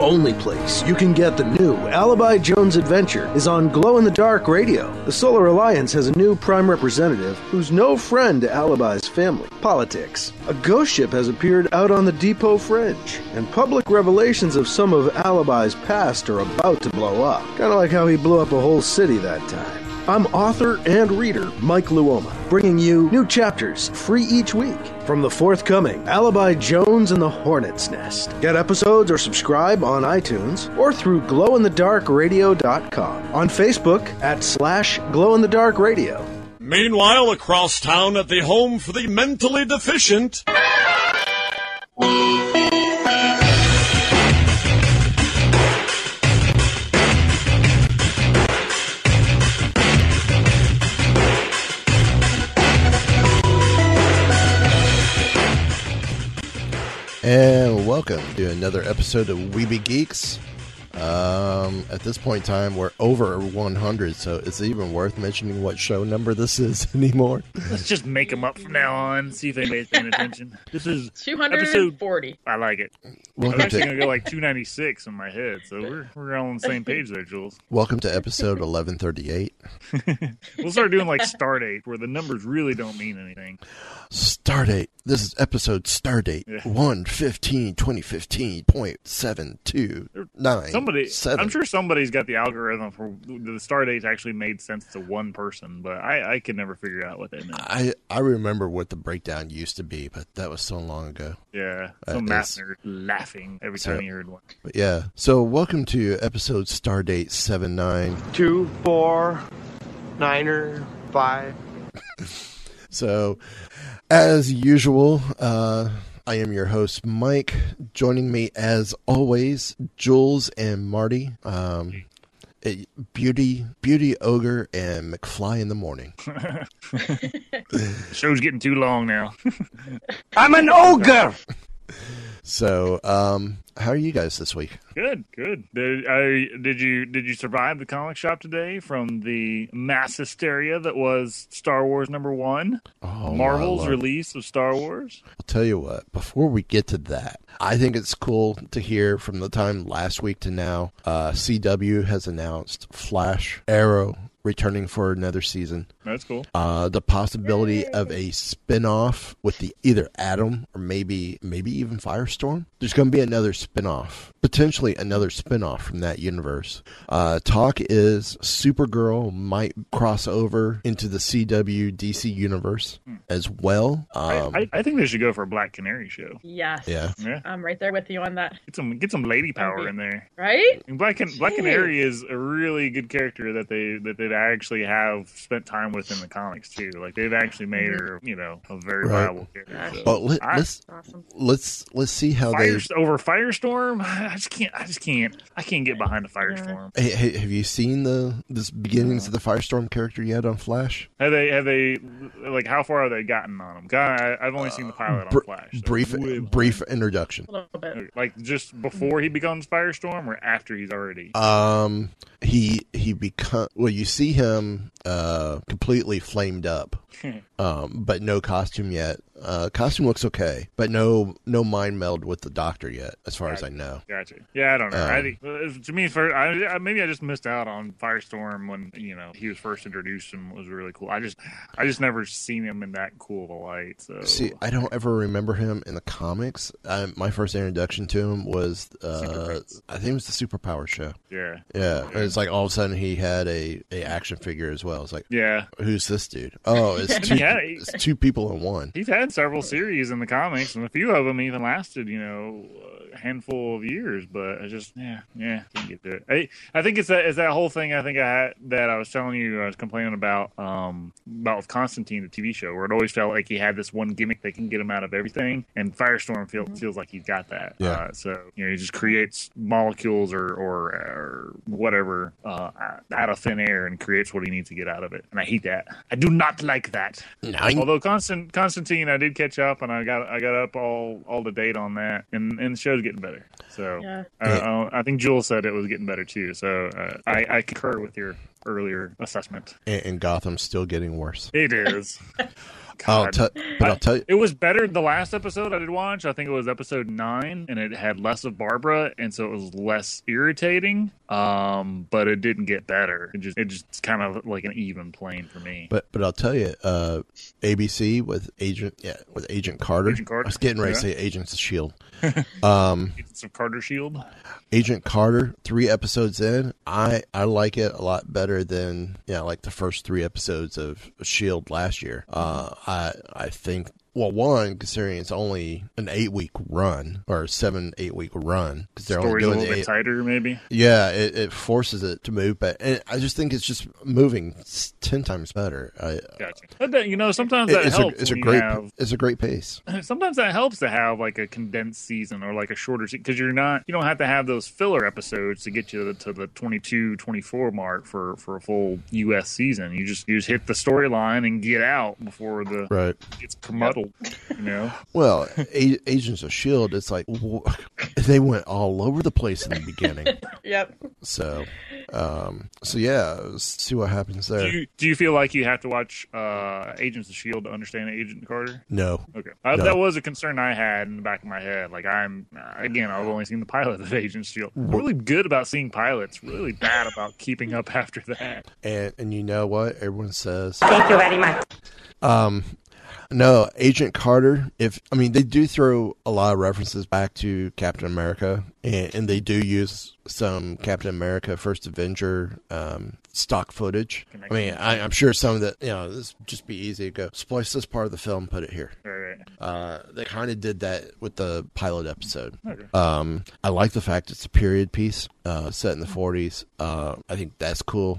only place you can get the new Alibi Jones adventure is on Glow in the Dark Radio. The Solar Alliance has a new prime representative who's no friend to Alibi's family. Politics. A ghost ship has appeared out on the Depot Fringe, and public revelations of some of Alibi's past are about to blow up. Kind of like how he blew up a whole city that time. I'm author and reader Mike Luoma, bringing you new chapters free each week from the forthcoming Alibi Jones and the Hornet's Nest. Get episodes or subscribe on iTunes or through glowinthedarkradio.com. On Facebook at /glowinthedarkradio. Meanwhile, across town at the home for the mentally deficient... And welcome to another episode of Weeby Geeks. At this point in time, we're over 100, so is it even worth mentioning what show number this is anymore? Let's just make them up from now on, see if anybody's paying attention. This is 240. Episode, I like it. I'm actually going to go like 296 in my head, so we're all on the same page there, Jules. Welcome to episode 1138. We'll start doing like Stardate, where the numbers really don't mean anything. Stardate. This is episode Stardate 115.2015.729. I'm sure somebody's got the algorithm for the Stardates actually made sense to one person, but I could never figure out what they meant. I remember what the breakdown used to be, but that was so long ago. Yeah, some math nerd laughing every time he heard one. But yeah, so welcome to episode Stardate 79. 2, 4, 9, 5. So, as usual, I am your host, Mike. Joining me, as always, Jules and Marty. Beauty Ogre and McFly in the morning. Show's getting too long now. I'm an ogre! So, how are you guys this week? Good. Did you survive the comic shop today from the mass hysteria that was Star Wars #1? Oh, Marvel's release of Star Wars? I'll tell you what, before we get to that, I think it's cool to hear from the time last week to now, CW has announced Flash, Arrow, returning for another season. That's cool. The possibility of a spin-off with either Atom or maybe even Firestorm. There's going to be another spin-off. Potentially another spin-off from that universe. Talk is Supergirl might cross over into the CW DC universe as well. I think they should go for a Black Canary show. Yes. Yeah. I'm right there with you on that. Get some lady power in there. Right? And Black Canary is a really good character that they've actually have spent time with in the comics too. Like they've actually made her, a very viable character. So. Well, let's see how over Firestorm. I can't get behind a Firestorm. Hey, have you seen the beginnings of the Firestorm character yet on Flash? Have they like how far have they gotten on him? I've only seen the pilot on Flash. So brief introduction. A little bit. Like just before he becomes Firestorm or after he's already. You see him completely flamed up, but no costume yet. Costume looks okay, but no mind meld with the Doctor yet, as far as I know. Gotcha. Yeah, I don't know. I think, to me, maybe I just missed out on Firestorm when he was first introduced and was really cool. I just never seen him in that cool of a light. So see, I don't ever remember him in the comics. My first introduction to him was I think it was the Superpower show. Yeah. And it's like all of a sudden he had a action figure as well. It's like, yeah, who's this dude? Oh, it's two people in one. He's had several series in the comics, and a few of them even lasted, a handful of years. But I just, didn't get to it. I think it's that whole thing. I think I was telling you, I was complaining about with Constantine, the TV show, where it always felt like he had this one gimmick that can get him out of everything, and Firestorm feels like he's got that. Yeah. So he just creates molecules or whatever out of thin air and creates what he needs to get out of it, and I hate that. I do not like that. Although Constantine, I did catch up, and I got up all to date on that, and the show's getting better. So I think Jules said it was getting better too. So I concur with your earlier assessment. And Gotham's still getting worse. It is. God. I'll tell you. It was better the last episode I did watch. I think it was episode 9, and it had less of Barbara, and so it was less irritating. But it didn't get better. It just kind of like an even plane for me. But I'll tell you, ABC with Agent Carter. Agent Carter. I was getting ready to say Agents of S.H.I.E.L.D. Agents of Carter Shield. Agent Carter, 3 episodes in, I like it a lot better than like the first 3 episodes of S.H.I.E.L.D. last year. I think. Well, one, considering it's only an 8-week run or 7-8 week run, because they're only doing a little bit tighter, maybe. Yeah, it forces it to move, but I just think it's just moving 10 times better. Gotcha. Sometimes that helps. It's a great pace. Sometimes that helps to have like a condensed season or like a shorter season, because you don't have to have those filler episodes to get you to the 22-24 mark for a full U.S. season. You just hit the storyline and get out before it's muddled. Well, Agents of S.H.I.E.L.D., it's like they went all over the place in the beginning. Yep. So yeah, let's see what happens there. Do you feel like you have to watch Agents of S.H.I.E.L.D. to understand Agent Carter? No. Okay. That was a concern I had in the back of my head. Like I've only seen the pilot of Agents of S.H.I.E.L.D. I'm really good about seeing pilots, really bad about keeping up after that. And you know what? Everyone says. Thank you very much. No, Agent Carter, they do throw a lot of references back to Captain America, and they do use some Captain America First Avenger stock footage. I'm sure some of that, this would just be easy to go, splice this part of the film, put it here. Right. They kind of did that with the pilot episode. Okay. I like the fact it's a period piece set in the 40s. I think that's cool.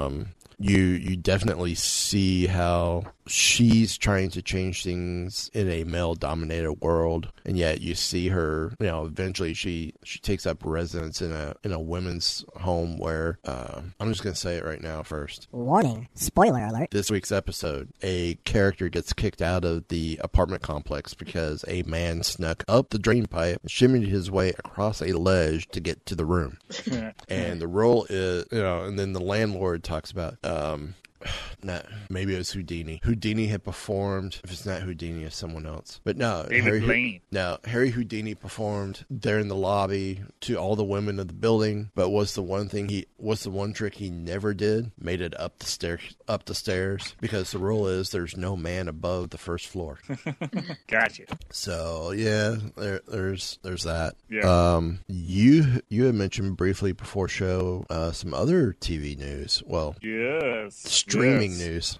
You definitely see how she's trying to change things in a male-dominated world, and yet you see her, eventually she takes up residence in a women's home where, I'm just going to say it right now first. Warning. Spoiler alert. This week's episode, a character gets kicked out of the apartment complex because a man snuck up the drain pipe and shimmied his way across a ledge to get to the room. And the role is, and then the landlord talks about, maybe it was Houdini. Houdini had performed. If it's not Houdini, it's someone else. But no, Harry Houdini performed there in the lobby to all the women of the building. But what's the one trick he never did? Made it up the stairs, because the rule is there's no man above the first floor. Gotcha. So yeah, there's that. Yeah. You had mentioned briefly before show some other TV news. Well, yes. Streaming news.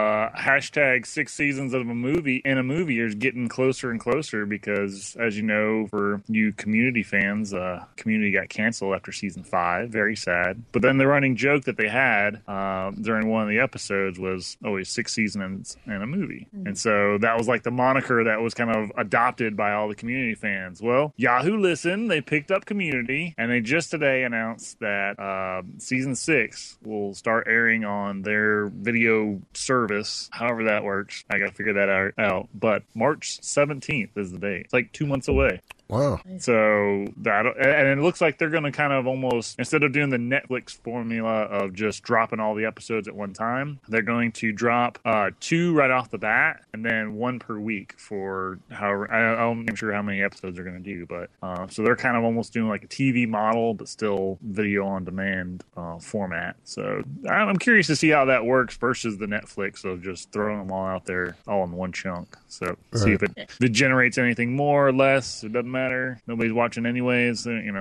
Hashtag 6 seasons of a movie is getting closer and closer, because, as you know, for you Community fans, Community got canceled after season 5. Very sad. But then the running joke that they had during one of the episodes was always 6 seasons and a movie. Mm-hmm. And so that was like the moniker that was kind of adopted by all the Community fans. Well, Yahoo listened. They picked up Community, and they just today announced that season 6 will start airing on their video service, however that works. I gotta figure that out. But March 17th is the date. It's like 2 months away. Wow. So and it looks like they're going to kind of almost, instead of doing the Netflix formula of just dropping all the episodes at one time, they're going to drop 2 right off the bat, and then 1 per week for however, I'm not sure how many episodes they're going to do, but so they're kind of almost doing like a TV model, but still video on demand format. So I'm curious to see how that works versus the Netflix of just throwing them all out there all in one chunk. So see if it generates anything more or less. It doesn't matter. Nobody's watching anyways.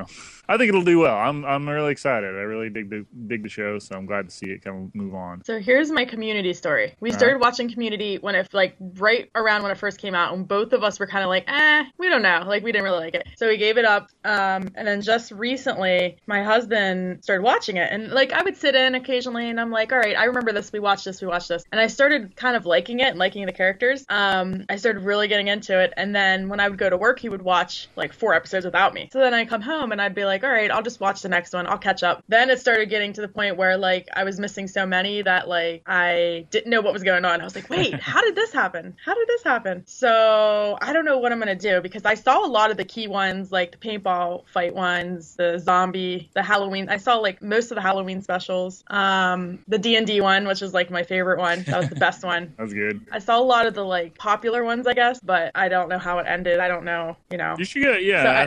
I think it'll do well. I'm really excited. I really dig the show, so I'm glad to see it kind of move on. So here's my Community story. We started watching Community when right around when it first came out, and both of us were kind of like, we don't know. Like, we didn't really like it. So we gave it up. And then just recently, my husband started watching it, and I would sit in occasionally, and I'm like, all right, I remember this. We watched this. And I started kind of liking it and liking the characters. I started really getting into it, and then when I would go to work, he would watch watch like 4 episodes without me. So then I come home and I'd be like, all right, I'll just watch the next one. I'll catch up. Then it started getting to the point where like I was missing so many that like I didn't know what was going on. I was like, wait, how did this happen? How did this happen? So I don't know what I'm going to do, because I saw a lot of the key ones, like the paintball fight ones, the zombie, the Halloween. I saw like most of the Halloween specials. The D&D one, which was like my favorite one. That was the best one. That was good. I saw a lot of the like popular ones, I guess, but I don't know how it ended. I don't know, You should get,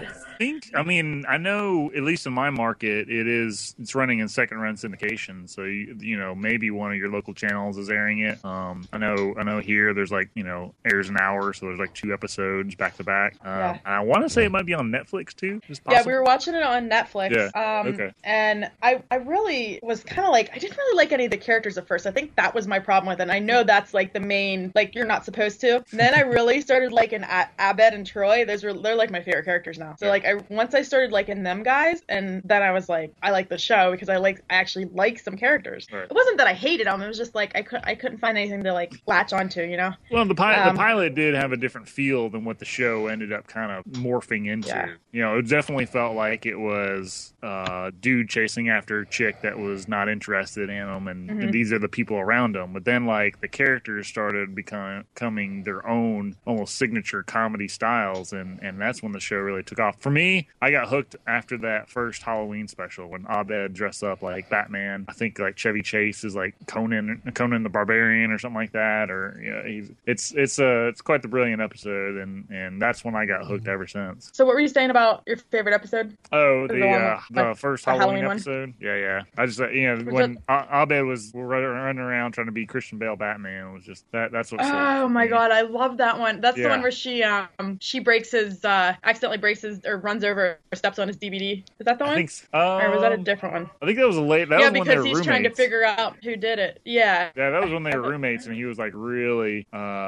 I mean, I know at least in my market, it's running in second run syndication. So maybe one of your local channels is airing it. I know here there's like airs an hour, so there's like 2 episodes back to back. And I want to say it might be on Netflix too. Yeah, we were watching it on Netflix. Yeah. Okay. And I really was kind of like, I didn't really like any of the characters at first. I think that was my problem with it. And I know that's like the main, like you're not supposed to. And then I really started liking Abed and Troy. They're like my favorite characters now. So like once I started liking them guys, and then I was like, I like the show because I actually like some characters. Right. It wasn't that I hated them. It was just like I couldn't find anything to like latch onto, Well, the pilot did have a different feel than what the show ended up kind of morphing into. Yeah. It definitely felt like it was dude chasing after a chick that was not interested in him, and these are the people around him. But then like the characters started becoming their own almost signature comedy styles, and that's when the show really took off. For me, I got hooked after that first Halloween special when Abed dressed up like Batman. I think like Chevy Chase is like Conan the Barbarian or something like that, or it's quite the brilliant episode, and that's when I got hooked ever since. So what were you saying about your favorite episode? Oh, the first Halloween episode. Yeah. I just when Abed was running around trying to be Christian Bale Batman, it was just that's what. Oh my god, I love that one. That's the one where she breaks his accidentally breaks his or runs over or steps on his DVD. Is that the one? I think so. Or was that a different one? I think that was a late. That was when they were because he's roommates. trying to figure out who did it. Yeah. Yeah, that was when they were roommates, and he was like really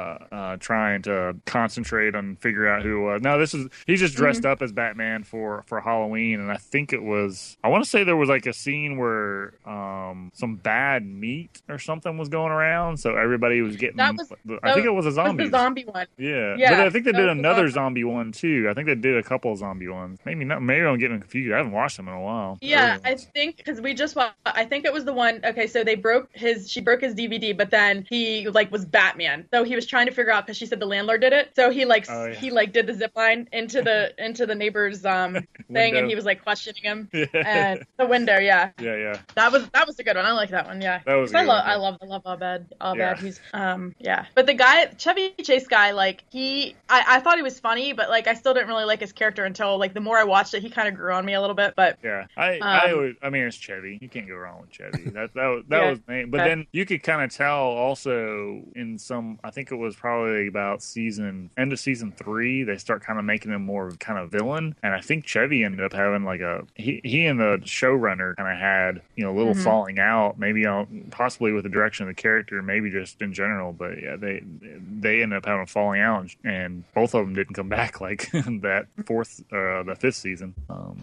trying to concentrate on figure out who it was. No, he's just dressed up as Batman for Halloween, and I think it was. I want to say there was like a scene where some bad meat or something was going around, so everybody was getting. I think it was a zombie. The zombie one. Yeah, but I think they did another zombie one too. I think they did a couple of zombie ones. Maybe not. Maybe I'm getting confused. I haven't watched them in a while. Yeah, I think because we just watched. I think it was the one. Okay, so she broke his DVD, but then he like was Batman. So he was trying to figure out because she said the landlord did it. So he did the zip line into the neighbor's thing, and he was like questioning him and the window. Yeah. That was a good one. I like that one. Yeah. That was. I love Abed. Yeah. He's But the guy, Chevy Chase guy, like I thought he was funny, but like I still didn't really like his character until like the more I watched it, he kind of grew on me a little bit. But yeah, I mean it's Chevy. You can't go wrong with Chevy. That was main. But then you could kind of tell also in some. I think it was probably about end of season 3. They start kind of making him more kind of villain, and I think Chevy ended up having like he and the showrunner kind of had a little falling out. Maybe possibly with the direction of the character, maybe just in general. But yeah, they ended up having a falling out, and both of them didn't come back like that the 5th season.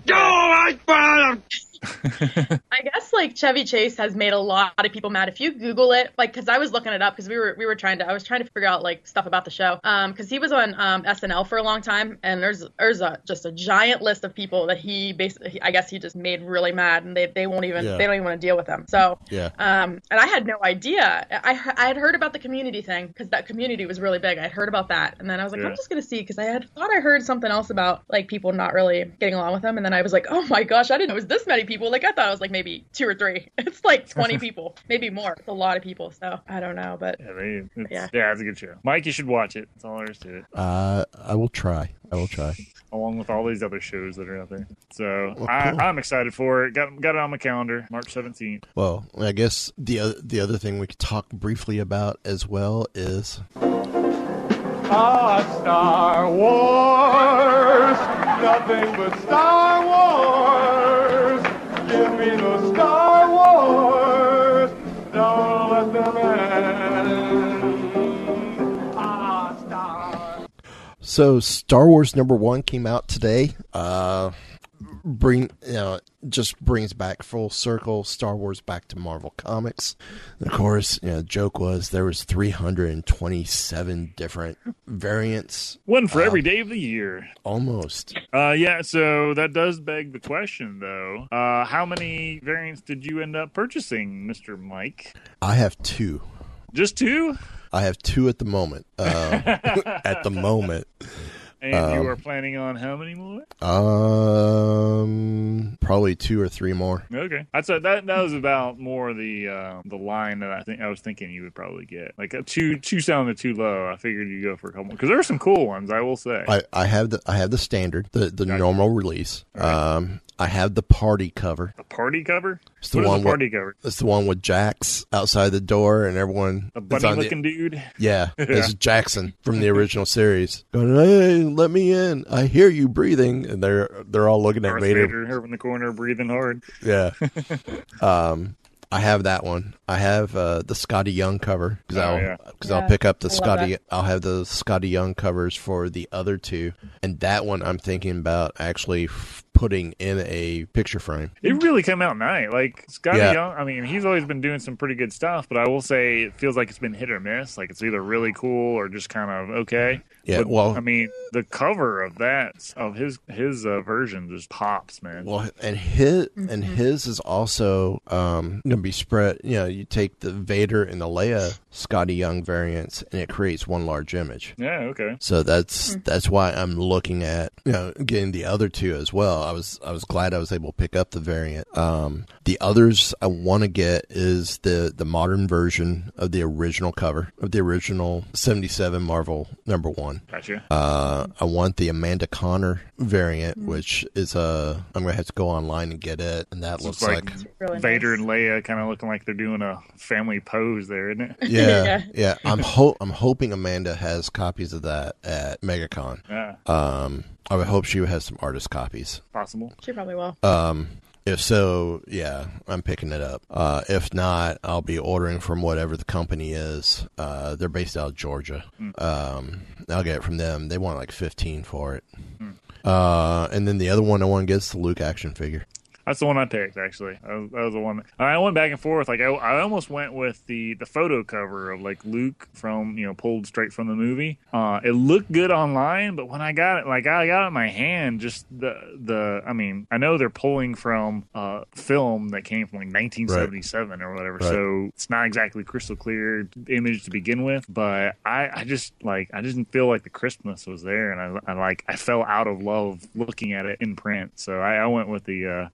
I guess like Chevy Chase has made a lot of people mad. If you Google it, like, because I was looking it up because I was trying to figure out like stuff about the show. Because he was on SNL for a long time, and there's just a giant list of people that he basically, I guess he just made really mad, and they don't even want to deal with him. So and I had no idea. I had heard about the Community thing because that Community was really big. I'd heard about that, and then I was like, I'm just gonna see because I had thought I heard something else about like people not really getting along with him, and then I was like, oh my gosh, I didn't know it was this many people. Like I thought it was like maybe 2 or 3. It's like 20 people, maybe more. It's a lot of people. So I don't know, but it's a good show. Mike, you should watch it. That's all there is to it. I will try. Along with all these other shows that are out there. So cool. I'm excited for it. Got it on my calendar, March 17th. Well, I guess the other thing we could talk briefly about as well is Star Wars, nothing but Star Wars. Give me the Star Wars, don't let them end. So Star Wars #1 came out today. just brings back full circle Star Wars back to Marvel Comics. And of course, the joke was there was 327 different variants. One for every day of the year. Almost. Yeah, so that does beg the question, though. How many variants did you end up purchasing, Mr. Mike? I have 2. Just 2? I have 2 at the moment. At the moment. And you are planning on how many more? Probably 2 or 3 more. Okay, that was about more the line that I was thinking you would probably get. Like a two sounded too low. I figured you'd go for a couple more because there are some cool ones. I will say. I have the standard, the Gotcha. normal release. Right. I have the party cover. The party cover? It's the what one is the party cover? It's the one with Jax outside the door and everyone. A bunny-looking dude? Yeah, it's Jackson from the original series. Going, hey, let me in. I hear you breathing. And they're all looking at Vader. Over in the corner breathing hard. Yeah. I have that one. I have the Scotty Young cover because I'll pick up the Scotty. I'll have the Scotty Young covers for the other 2, and that one I'm thinking about actually putting in a picture frame. It really came out nice. Like Scotty Young, I mean, he's always been doing some pretty good stuff, but I will say it feels like it's been hit or miss. Like it's either really cool or just kind of okay. Yeah, but, I mean, the cover of his version just pops, man. Well, and his is also going to be spread. You take the Vader and the Leia Scotty Young variants, and it creates one large image. Yeah, okay. So that's why I'm looking at getting the other 2 as well. I was glad I was able to pick up the variant. The others I want to get is the modern version of the original cover of the original 77 Marvel #1. Gotcha. I want the Amanda Connor variant, which is I'm gonna have to go online and get it, and that looks like really Vader nice. and Leia kind of looking like they're doing a family pose there, isn't it? Yeah. I'm hoping Amanda has copies of that at MegaCon. Yeah. I would hope she would have some artist copies. Possible. She probably will. If so, yeah, I'm picking it up. If not, I'll be ordering from whatever the company is. They're based out of Georgia. I'll get it from them. They want like 15 for it. And then the other one I want to get is the Luke action figure. That's the one I picked, actually. That was the one. I went back and forth. Like I almost went with the photo cover of like Luke from pulled straight from the movie. It looked good online, but when I got it in my hand, just the I mean, I know they're pulling from film that came from like 1977 or whatever, so it's not exactly crystal clear image to begin with. But I just didn't feel like the crispness was there, and I fell out of love looking at it in print. So I went with the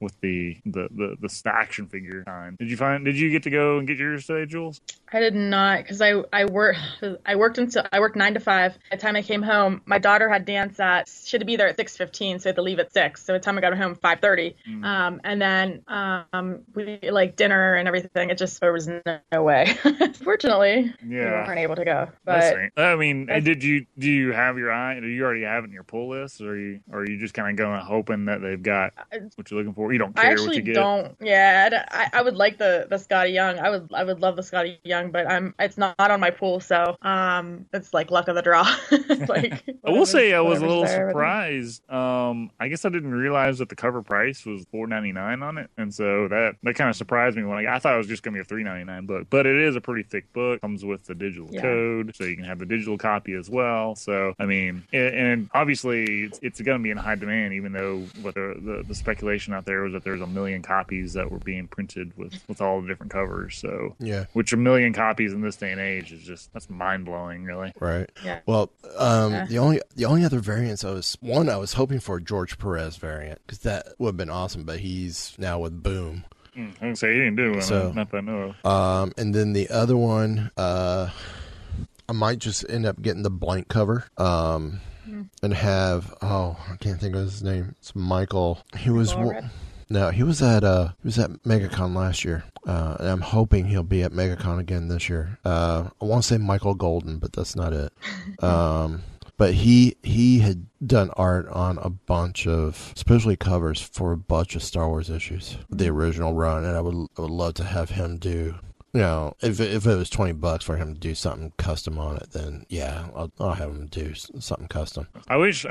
action figure kind. Did you get to go and get yours today, Jules? I did not, because I worked 9 to 5. By the time I came home, my daughter had dance she had to be there at 6:15, so I had to leave at 6. So by the time I got home, 5:30. And then we like dinner and everything. There was no way. Fortunately, we weren't able to go. But I mean, do you have your eye? Do you already have it in your pull list, or are you just kind of going hoping that they've got what you're looking for? You don't care what you get. Don't. Yeah, I would like the Scotty Young. I would love the Scotty Young, but it's not on my pool, so it's like luck of the draw. I will say I was a little surprised. I guess I didn't realize that the cover price was $4.99 on it, and so that kind of surprised me when I thought it was just going to be a $3.99 book. But it is a pretty thick book. Comes with the digital code, so you can have the digital copy as well. So I mean, and obviously it's going to be in high demand, even though what the speculation out there was that there's 1 million copies that were being printed with all the different covers. So which 1 million copies in this day and age is that's mind blowing, really. Right. Yeah. Well, the only other variants I was hoping for a George Perez variant, because that would have been awesome, but he's now with Boom. I can say he didn't do one. So, not that I know of. And then the other one, I might just end up getting the blank cover. And have I can't think of his name. It's Michael. He was he was at MegaCon last year. And I'm hoping he'll be at MegaCon again this year. I want to say Michael Golden, but that's not it. But he had done art on a bunch of, especially covers for a bunch of Star Wars issues, the original run, and I would love to have him do if it was $20 for him to do something custom on it, then yeah, I'll have him do something custom. I wish.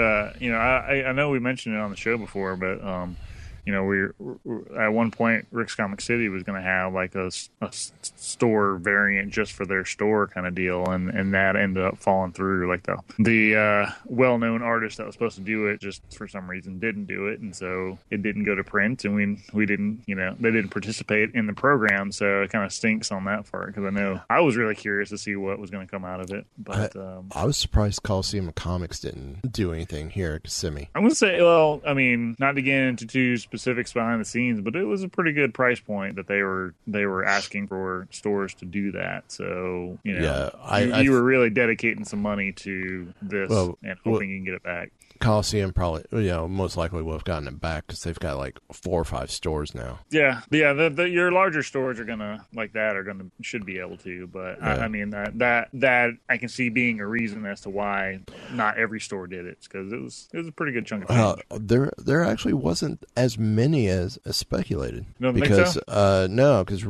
I know we mentioned it on the show before, but we at one point Rick's Comic City was going to have like a store variant just for their store kind of deal, and that ended up falling through. Like the well-known artist that was supposed to do it just for some reason didn't do it, and so it didn't go to print, and we didn't, they didn't participate in the program, so it kind of stinks on that part, because I know I was really curious to see what was going to come out of it. But I was surprised Coliseum Comics didn't do anything here at Kissimmee. I'm going to say, well, I mean, not to get into too specifics behind the scenes, but it was a pretty good price point that they were asking for stores to do that. So you were really dedicating some money to this and hoping you can get it back. Coliseum probably, most likely would have gotten it back because they've got like 4 or 5 stores now. Yeah. Your larger stores should be able to, but yeah. I mean that I can see being a reason as to why not every store did it, because it was a pretty good chunk of change. There actually wasn't as many as speculated. You don't because think so? because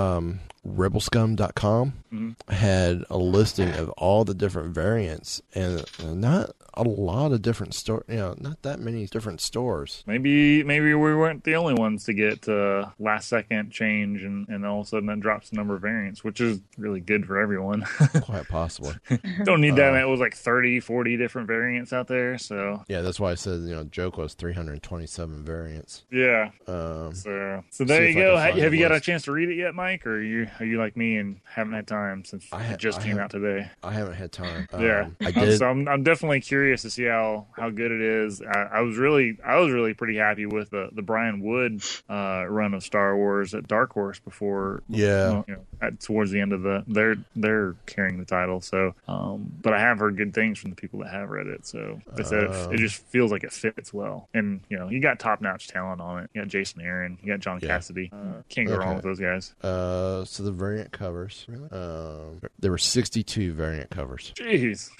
Rebelscum.com had a listing of all the different variants, and not a lot of different stores. Not that many different stores. Maybe we weren't the only ones to get last second change, and all of a sudden that drops the number of variants, which is really good for everyone. Quite possibly. Don't need that. It was like 30, 40 different variants out there. So yeah, that's why I said Joke was 327 variants. Yeah. So there you go. Have you got a chance to read it yet, Mike, or are you like me and haven't had time since it just came out today? I haven't had time. Yeah, I did. So I'm definitely curious to see how good it is. I was really pretty happy with the Brian Wood run of Star Wars at Dark Horse before. Yeah. Towards the end of they're carrying the title. So, but I have heard good things from the people that have read it. So they said it just feels like it fits well. And you got top notch talent on it. You got Jason Aaron. You got John Cassidy. Can't go wrong with those guys. So the variant covers. Really? There were 62 variant covers. Jeez.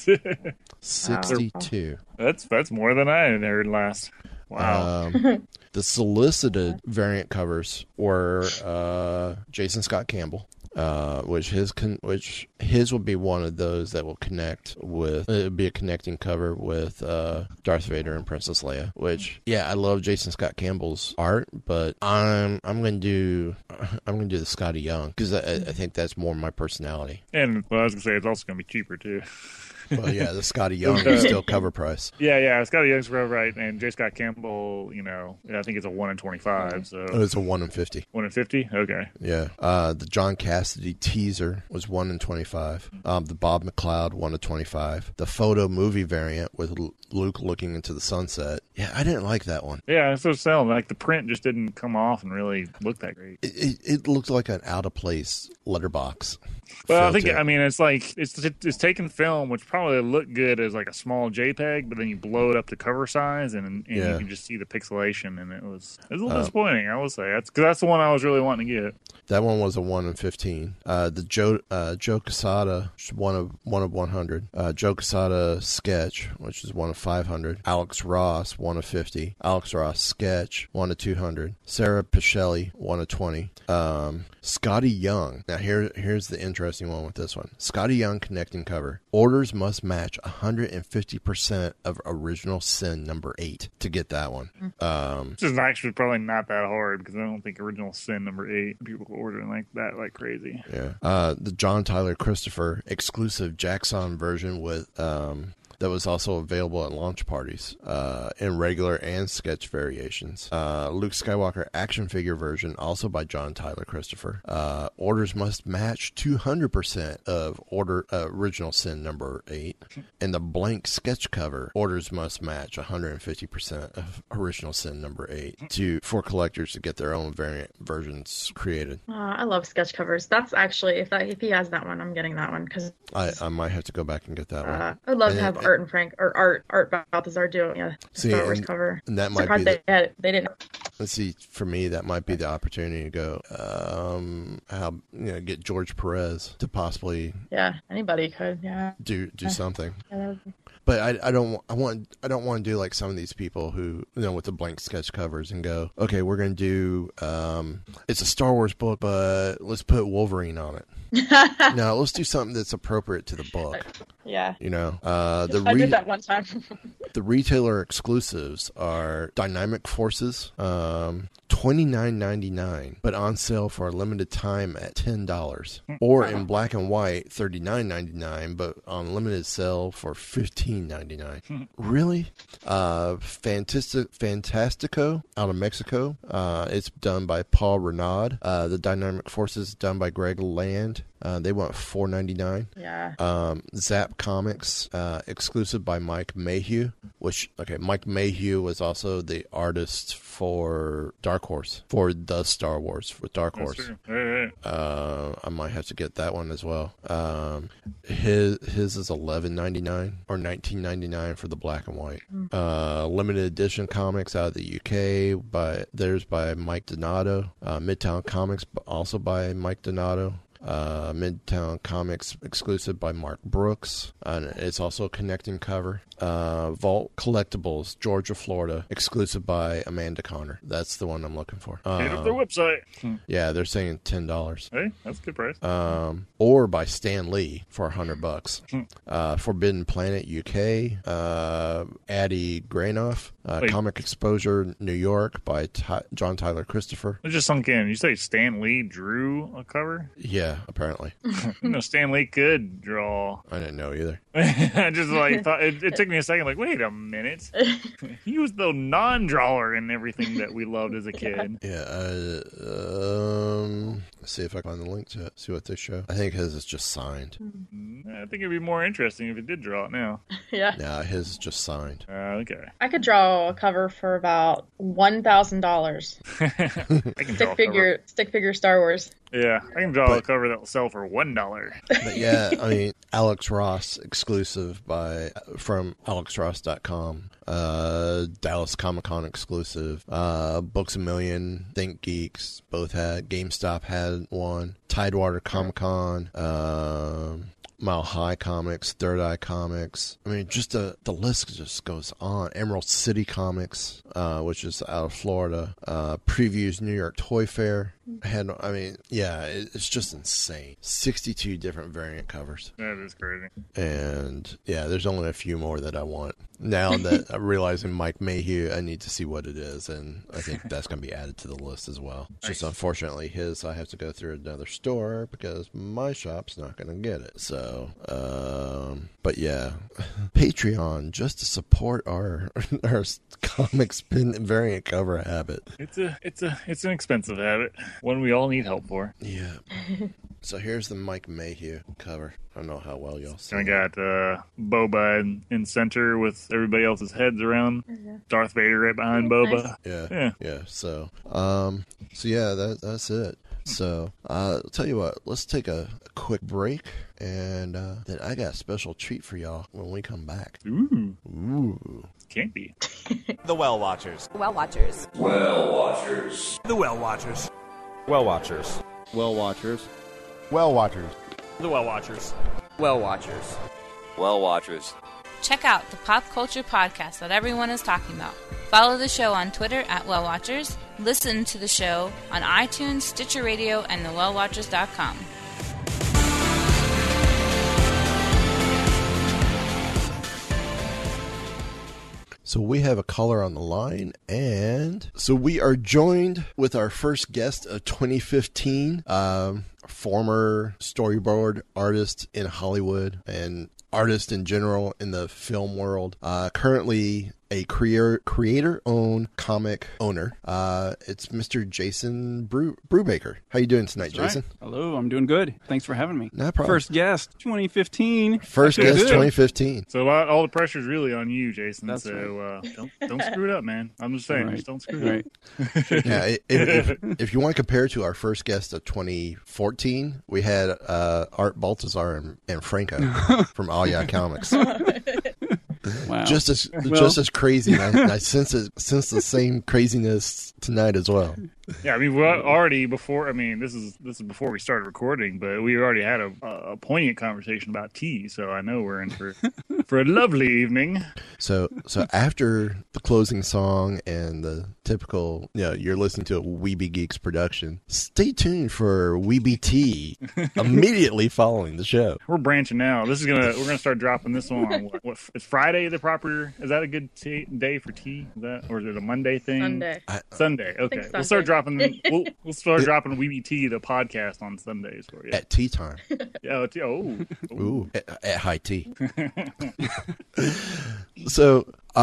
62. That's more than I had heard last. Wow. The solicited variant covers were Jason Scott Campbell, which his will be one of those that will connect with. It would be a connecting cover with Darth Vader and Princess Leia. Which, I love Jason Scott Campbell's art, but I'm going to do the Scotty Young because I think that's more my personality. And I was going to say it's also going to be cheaper too. Well, yeah, the Scotty Young is still cover price. Yeah, Scotty Young's cover right, and J. Scott Campbell, I think it's a 1 in 25. So it's a 1 in 50. 1 in 50? Okay. Yeah. The John Cassidy teaser was 1 in 25. The Bob McLeod 1 in 25. The photo movie variant with Luke looking into the sunset. Yeah, I didn't like that one. Yeah, it's so selling. Like the print just didn't come off and really look that great. It looked like an out of place letterbox. Well, it's like it's taking film, which probably look good as like a small JPEG, but then you blow it up to cover size, and you can just see the pixelation, and it was a little disappointing. I will say that's the one I was really wanting to get. That one was a 1 in 15. The Joe Quesada, 1 of 100. Joe Quesada sketch, which is 1 of 500. Alex Ross, 1 of 50. Alex Ross sketch, 1 of 200. Sarah Pichelli, 1 of 20. Scotty Young. Now here's the interesting one with this one. Scotty Young connecting cover. Orders must match 150% of original sin number 8 to get that one. Which is actually probably not that hard, because I don't think original sin number 8 people ordering like that like crazy. Yeah. The John Tyler Christopher exclusive Jackson version with that was also available at launch parties in regular and sketch variations. Luke Skywalker action figure version, also by John Tyler Christopher. Orders must match 200% of original sin number 8. And the blank sketch cover, orders must match 150% of original sin number 8 for collectors to get their own variant versions created. I love sketch covers. That's actually, if he has that one, I'm getting that one, because I might have to go back and get that one. I'd love to have Art and Frank, or Art Balthazar doing Star Wars cover. And that might be they didn't. Let's see, for me, that might be the opportunity to go, get George Perez to possibly. Yeah, anybody could. Yeah. Do something. Yeah, But I don't want to do like some of these people who, with the blank sketch covers and go, okay, we're going to do it's a Star Wars book, but let's put Wolverine on it. No, let's do something that's appropriate to the book. Yeah. I did that one time. The retailer exclusives are Dynamic Forces, $29.99, but on sale for a limited time at $10. Or in black and white, $39.99, but on limited sale for $15.99. Really? Fantastico out of Mexico. It's done by Paul Renaud. The Dynamic Forces done by Greg Land. They want $4.99. Yeah. Zap Comics, exclusive by Mike Mayhew, Mike Mayhew was also the artist for Dark Horse, for the Star Wars with Dark Horse. Right. I might have to get that one as well. His is $11.99 or $19.99 for the black and white. Limited edition comics out of the UK by Mike Donato. Midtown Comics also by Mike Donato. Midtown Comics exclusive by Mark Brooks, and it's also a connecting cover. Vault Collectibles, Georgia, Florida, exclusive by Amanda Connor. That's the one I'm looking for. Hit up their website. Yeah, they're saying $10. Hey, that's a good price. Or by Stan Lee for $100. Forbidden Planet UK, Addie Granoff, Comic Exposure New York by John Tyler Christopher. It just sunk in. You say Stan Lee drew a cover? Yeah, apparently. Stan Lee could draw. I didn't know either. I just thought it took me a second. Like, wait a minute. He was the non-drawer in everything that we loved as a kid. Yeah. Let's see if I can find the link to it. See what they show. I think his is just signed. I think it'd be more interesting if it did draw it now. Yeah. Yeah, his is just signed. Okay. I could draw a cover for about $1,000. I can draw Stick figure Star Wars. Yeah, I can draw a cover that will sell for $1. But yeah, I mean, Alex Ross exclusive from AlexRoss.com. Dallas Comic Con exclusive. Books A Million, Think Geeks, both had. GameStop had one. Tidewater Comic Con. Mile High Comics, Third Eye Comics. I mean, just the list just goes on. Emerald City Comics, which is out of Florida. Previews New York Toy Fair. It's just insane. 62 different variant covers. That is crazy. And yeah, there's only a few more that I want. Now that I'm realizing Mike Mayhew, I need to see what it is, and I think that's going to be added to the list as well. Nice. Just unfortunately, I have to go through another store because my shop's not going to get it. So, but yeah, Patreon just to support our comic spin variant cover habit. It's an expensive habit, one we all need help for. Yeah. So here's the Mike Mayhew cover. I don't know how well y'all see. I got Boba in center with everybody else's heads around. Darth Vader right behind Boba. Nice. Yeah. So yeah, that's it. So I'll tell you what. Let's take a quick break, and then I got a special treat for y'all when we come back. Ooh. Can't be. The Well Watchers. Well Watchers. Well Watchers. The Well Watchers. Well Watchers. Well Watchers. Well Watchers. The Well Watchers. Well Watchers. Well Watchers. Check out the pop culture podcast that everyone is talking about. Follow the show on Twitter at Well Watchers. Listen to the show on iTunes, Stitcher Radio, and thewellwatchers.com. So we have a caller on the line, and so we are joined with our first guest of 2015, former storyboard artist in Hollywood and artist in general in the film world. Currently a creator-owned comic owner. It's Mr. Jason Brubaker. How you doing tonight, That's Jason? Right. Hello, I'm doing good. Thanks for having me. No problem. First guest, 2015. First guest, 2015. So all the pressure's really on you, Jason. That's so don't screw it up, man. I'm just saying, just don't screw it up. Yeah, if you want to compare to our first guest of 2014, we had Art Baltazar and Franco from All Yeah Comics. Wow. Just as crazy. I sense the same craziness tonight as well. Yeah, I mean, we're already before. I mean, this is before we started recording, but we already had a poignant conversation about tea. So I know we're in for a lovely evening. So after the closing song and the typical, you're listening to a Weeby Geeks production. Stay tuned for Weeby Tea immediately following the show. We're branching now. We're gonna start dropping this one on what is Friday the proper? Is that a good day for tea? Is that, or is it a Monday thing? Sunday. Okay, Sunday. we'll start dropping. We'll start dropping Weeby Tea, the podcast, on Sundays for you at tea time. Ooh, at high tea. So,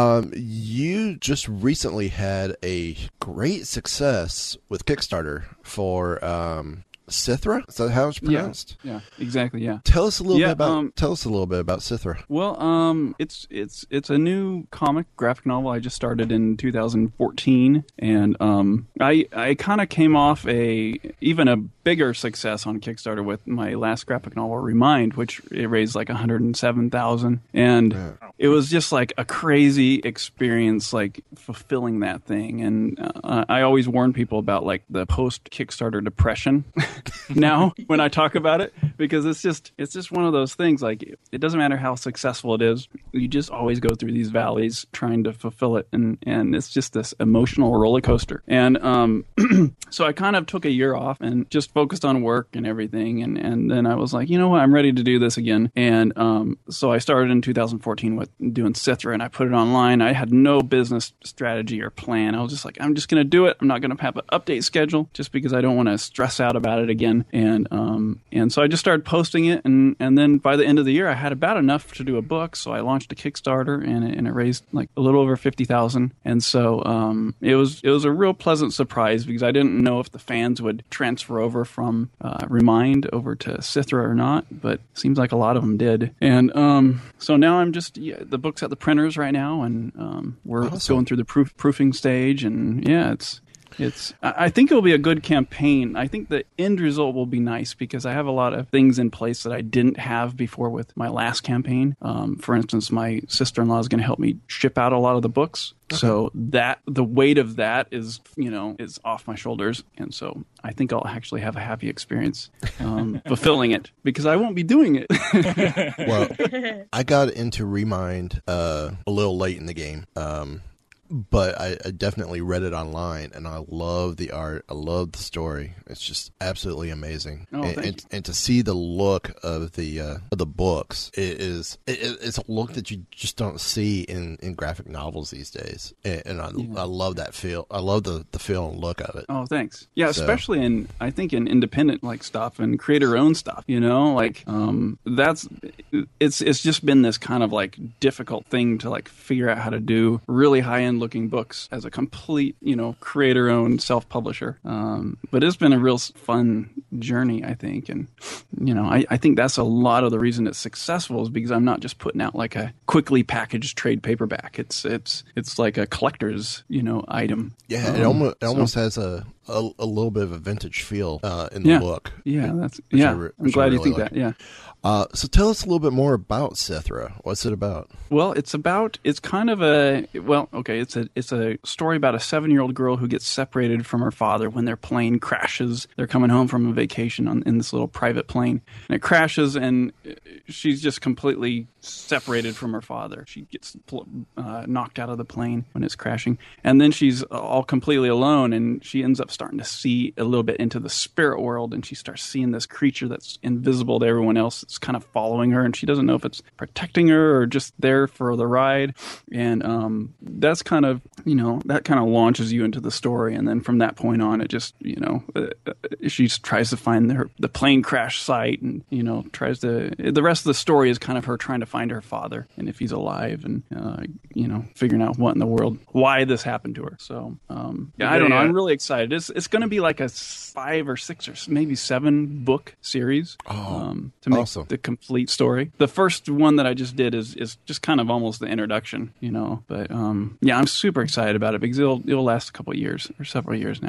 you just recently had a great success with Kickstarter for Sithra? Is that how it's pronounced? Yeah, exactly. Yeah. Tell us a little bit about Sithra. Well, it's a new comic graphic novel I just started in 2014, and I kind of came off even a bigger success on Kickstarter with my last graphic novel, Remind, which it raised like $107,000, and it was just like a crazy experience, like fulfilling that thing. And I always warn people about like the post Kickstarter depression. Now when I talk about it, because it's just one of those things, like it doesn't matter how successful it is, you just always go through these valleys trying to fulfill it, and it's just this emotional roller coaster. And so I kind of took a year off and just focused on work and everything, and then I was like, you know what, I'm ready to do this again. And so I started in 2014 with doing Sithra, and I put it online. I had no business strategy or plan. I was just like, I'm just going to do it. I'm not going to have an update schedule just because I don't want to stress out about it again. And so I just started posting it, and then by the end of the year I had about enough to do a book, so I launched a Kickstarter, and it raised like a little over $50,000. And so it was a real pleasant surprise, because I didn't know if the fans would transfer over from Remind over to Sithra or not, but it seems like a lot of them did. And so now I'm just the book's at the printers right now, and we're going through the proofing stage, and I think it'll be a good campaign. I think the end result will be nice, because I have a lot of things in place that I didn't have before with my last campaign. For instance, my sister-in-law is going to help me ship out a lot of the books. Okay. So that the weight of that is off my shoulders. And so I think I'll actually have a happy experience fulfilling it, because I won't be doing it. Well, I got into Remind a little late in the game. But I definitely read it online, and I love the art. I love the story. It's just absolutely amazing. Oh, and to see the look of the books, it's a look that you just don't see in graphic novels these days. And I love that feel. I love the feel and look of it. Oh, thanks. Yeah, especially in independent like stuff and creator-owned stuff. Like it's just been this kind of like difficult thing to like figure out how to do really high-end looking books as a complete, creator-owned self-publisher. But it's been a real fun journey, I think. And, I think that's a lot of the reason it's successful, is because I'm not just putting out like a quickly packaged trade paperback. It's like a collector's, item. Yeah, it almost has a little bit of a vintage feel in the look. Yeah, I'm glad you think that. Yeah. So tell us a little bit more about Sithra. What's it about? Well, it's a story about a 7-year-old girl who gets separated from her father when their plane crashes. They're coming home from a vacation in this little private plane, and it crashes, and she's just completely separated from her father. She gets knocked out of the plane when it's crashing, and then she's all completely alone, and she ends up starting to see a little bit into the spirit world, and she starts seeing this creature that's invisible to everyone else. It's kind of following her, and she doesn't know if it's protecting her or just there for the ride. And that's kind of, that kind of launches you into the story. And then from that point on, it just, she tries to find the plane crash site, and, the rest of the story is kind of her trying to find her father and if he's alive, and, figuring out what in the world, why this happened to her. So, I don't know. I'm really excited. It's going to be like a 5 or 6 or maybe 7 book series to make awesome. The complete story. The first one that I just did is just kind of almost the introduction, But I'm super excited about it, because it'll last a couple of years or several years now.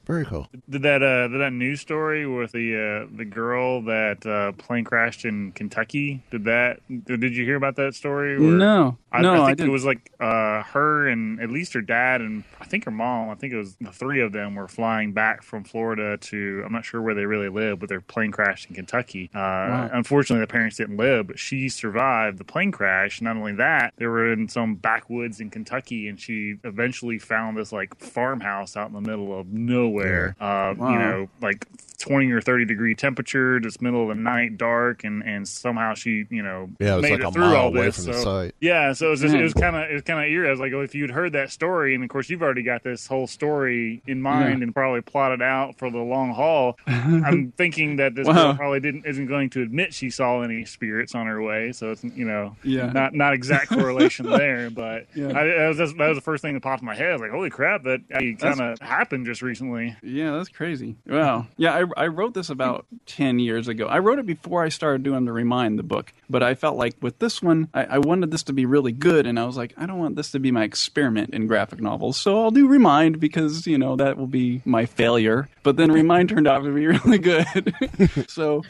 Very cool. Did that news story with the girl that plane crashed in Kentucky? Did you hear about that story? No, I think didn't. It was like her and at least her dad and I think her mom. I think it was the three of them were flying back from Florida to, I'm not sure where they really live, but their plane crashed in Kentucky. Wow. Unfortunately, the parents didn't live, but she survived the plane crash. Not only that, they were in some backwoods in Kentucky, and she eventually found this like farmhouse out in the middle of nowhere. Wow. You know, like 20 or 30 degree temperature, just middle of the night, dark, and somehow she, you know, it was made like it a through mile all away this. from the site. Yeah, so it was kind of eerie. I was like, well, if you'd heard that story, and of course you've already got this whole story in mind and probably plotted out for the long haul, I'm thinking that this girl probably isn't going to admit she saw any spirits on her way. So it's, you know, not exact correlation there, but that was the first thing that popped in my head. I was like, holy crap, that kind of happened just recently. Yeah, that's crazy. Wow. Yeah, I wrote this about 10 years ago. I wrote it before I started doing the Remind, the book, but I felt like with this one, I wanted this to be really good, and I was like, I don't want this to be my experiment in graphic novels, so I'll do Remind because, you know, that will be my failure. But then Remind turned out to be really good. So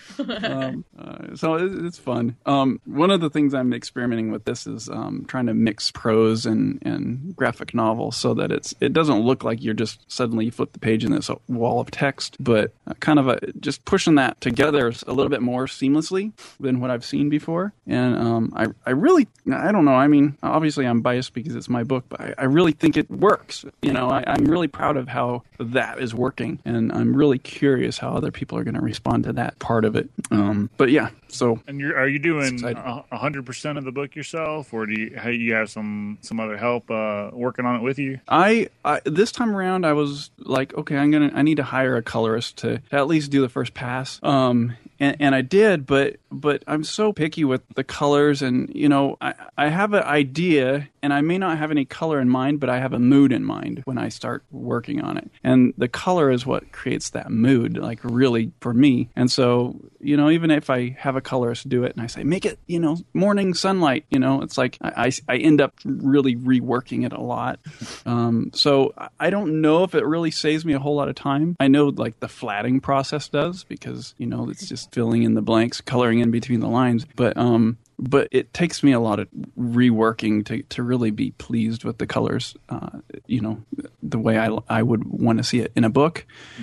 it's fun. One of the things I'm experimenting with this is trying to mix prose and graphic novels so that it doesn't look like you're just suddenly you flip the page and there's a wall of text, but kind of just pushing that together a little bit more seamlessly than what I've seen before. And I really, I don't know. I mean, obviously I'm biased because it's my book, but I really think it works. You know, I'm really proud of how that is working, and I'm really curious how other people are going to respond to that part of it. But yeah, so. And are you doing 100% of the book yourself, or do you have some other help working on it with you? I this time around I was like, okay, I need to hire a colorist to at least do the first pass. And I did, but I'm so picky with the colors, and you know, I have an idea, and I may not have any color in mind, but I have a mood in mind when I start working on it, and the color is what creates that mood, like really for me. And so, you know, even if I have a colorist do it, and I say make it, you know, morning sunlight, you know, it's like I end up really reworking it a lot. So I don't know if it really saves me a whole lot of time. I know like the flatting process does, because you know it's just filling in the blanks, coloring in between the lines, but it takes me a lot of reworking to really be pleased with the colors, you know, the way I would want to see it in a book.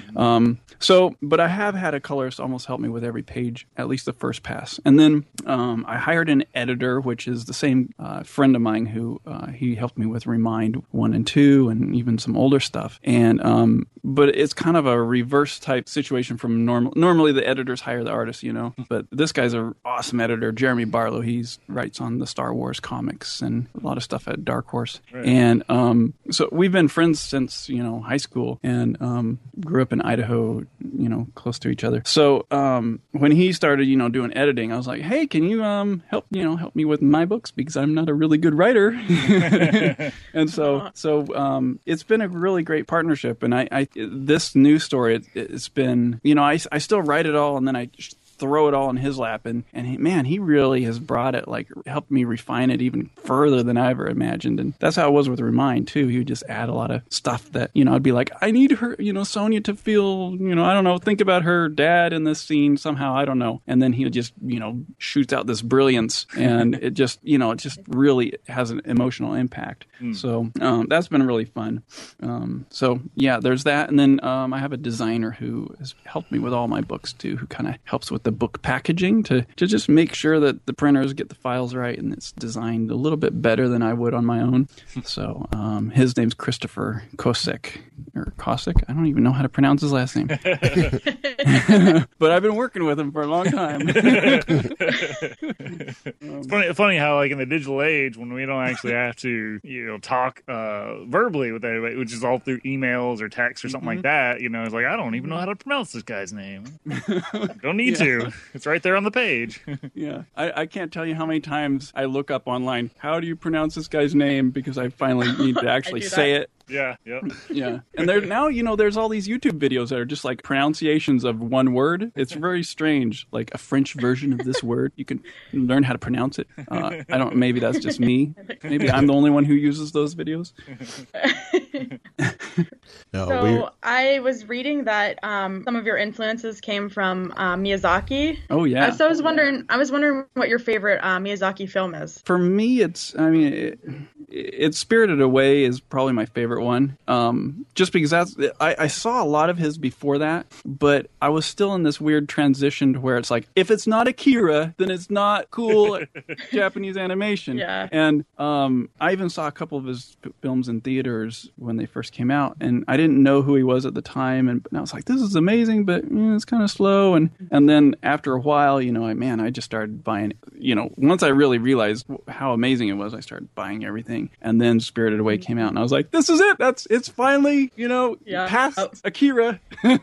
But I have had a colorist almost help me with every page, at least the first pass. And then I hired an editor, which is the same friend of mine who he helped me with Remind 1 and 2 and even some older stuff. And but it's kind of a reverse type situation from normally the editors hire the artists, you know. But this guy's an awesome editor, Jeremy Barlow. He writes on the Star Wars comics and a lot of stuff at Dark Horse. Right. And so we've been friends since, you know, high school, and grew up in Idaho, you know, close to each other. So when he started, you know, doing editing, I was like, hey, can you help me with my books, because I'm not a really good writer. And so it's been a really great partnership. And I this news story, it's been, you know, I still write it all, and then I throw it all in his lap, and he really has brought it, like helped me refine it even further than I ever imagined. And that's how it was with Remind too. He would just add a lot of stuff that, you know, I'd be like, I need her, you know, Sonia to feel, you know, I don't know, think about her dad in this scene somehow, I don't know. And then he would just, you know, shoots out this brilliance, and it just, you know, it just really has an emotional impact. So that's been really fun. So yeah, there's that. And then I have a designer who has helped me with all my books too, who kind of helps with the book packaging to just make sure that the printers get the files right and it's designed a little bit better than I would on my own. So his name's Christopher Kosick, or Kosick. I don't even know how to pronounce his last name. But I've been working with him for a long time. It's funny how, like, in the digital age, when we don't actually have to, you know, talk verbally with anybody, which is all through emails or text or something like that, you know, it's like, I don't even know how to pronounce this guy's name. Don't need to. It's right there on the page. Yeah. I can't tell you how many times I look up online, how do you pronounce this guy's name? Because I finally need to actually say it. Yeah, yep. Yeah. And there now, you know, there's all these YouTube videos that are just like pronunciations of one word. It's very strange, like a French version of this word. You can learn how to pronounce it. Maybe that's just me. Maybe I'm the only one who uses those videos. So I was reading that some of your influences came from Miyazaki. Oh yeah. So I was wondering what your favorite Miyazaki film is. For me, it's Spirited Away is probably my favorite one. Just because I saw a lot of his before that, but I was still in this weird transition to where it's like, if it's not Akira, then it's not cool Japanese animation. Yeah. And I even saw a couple of his films in theaters when they first came out, and I didn't know who he was at the time, and I was like, this is amazing, but it's kind of slow. And then after a while, I just started buying, once I really realized how amazing it was, I started buying everything. And then Spirited Away came out, and I was like, this is it. It's finally, past Akira.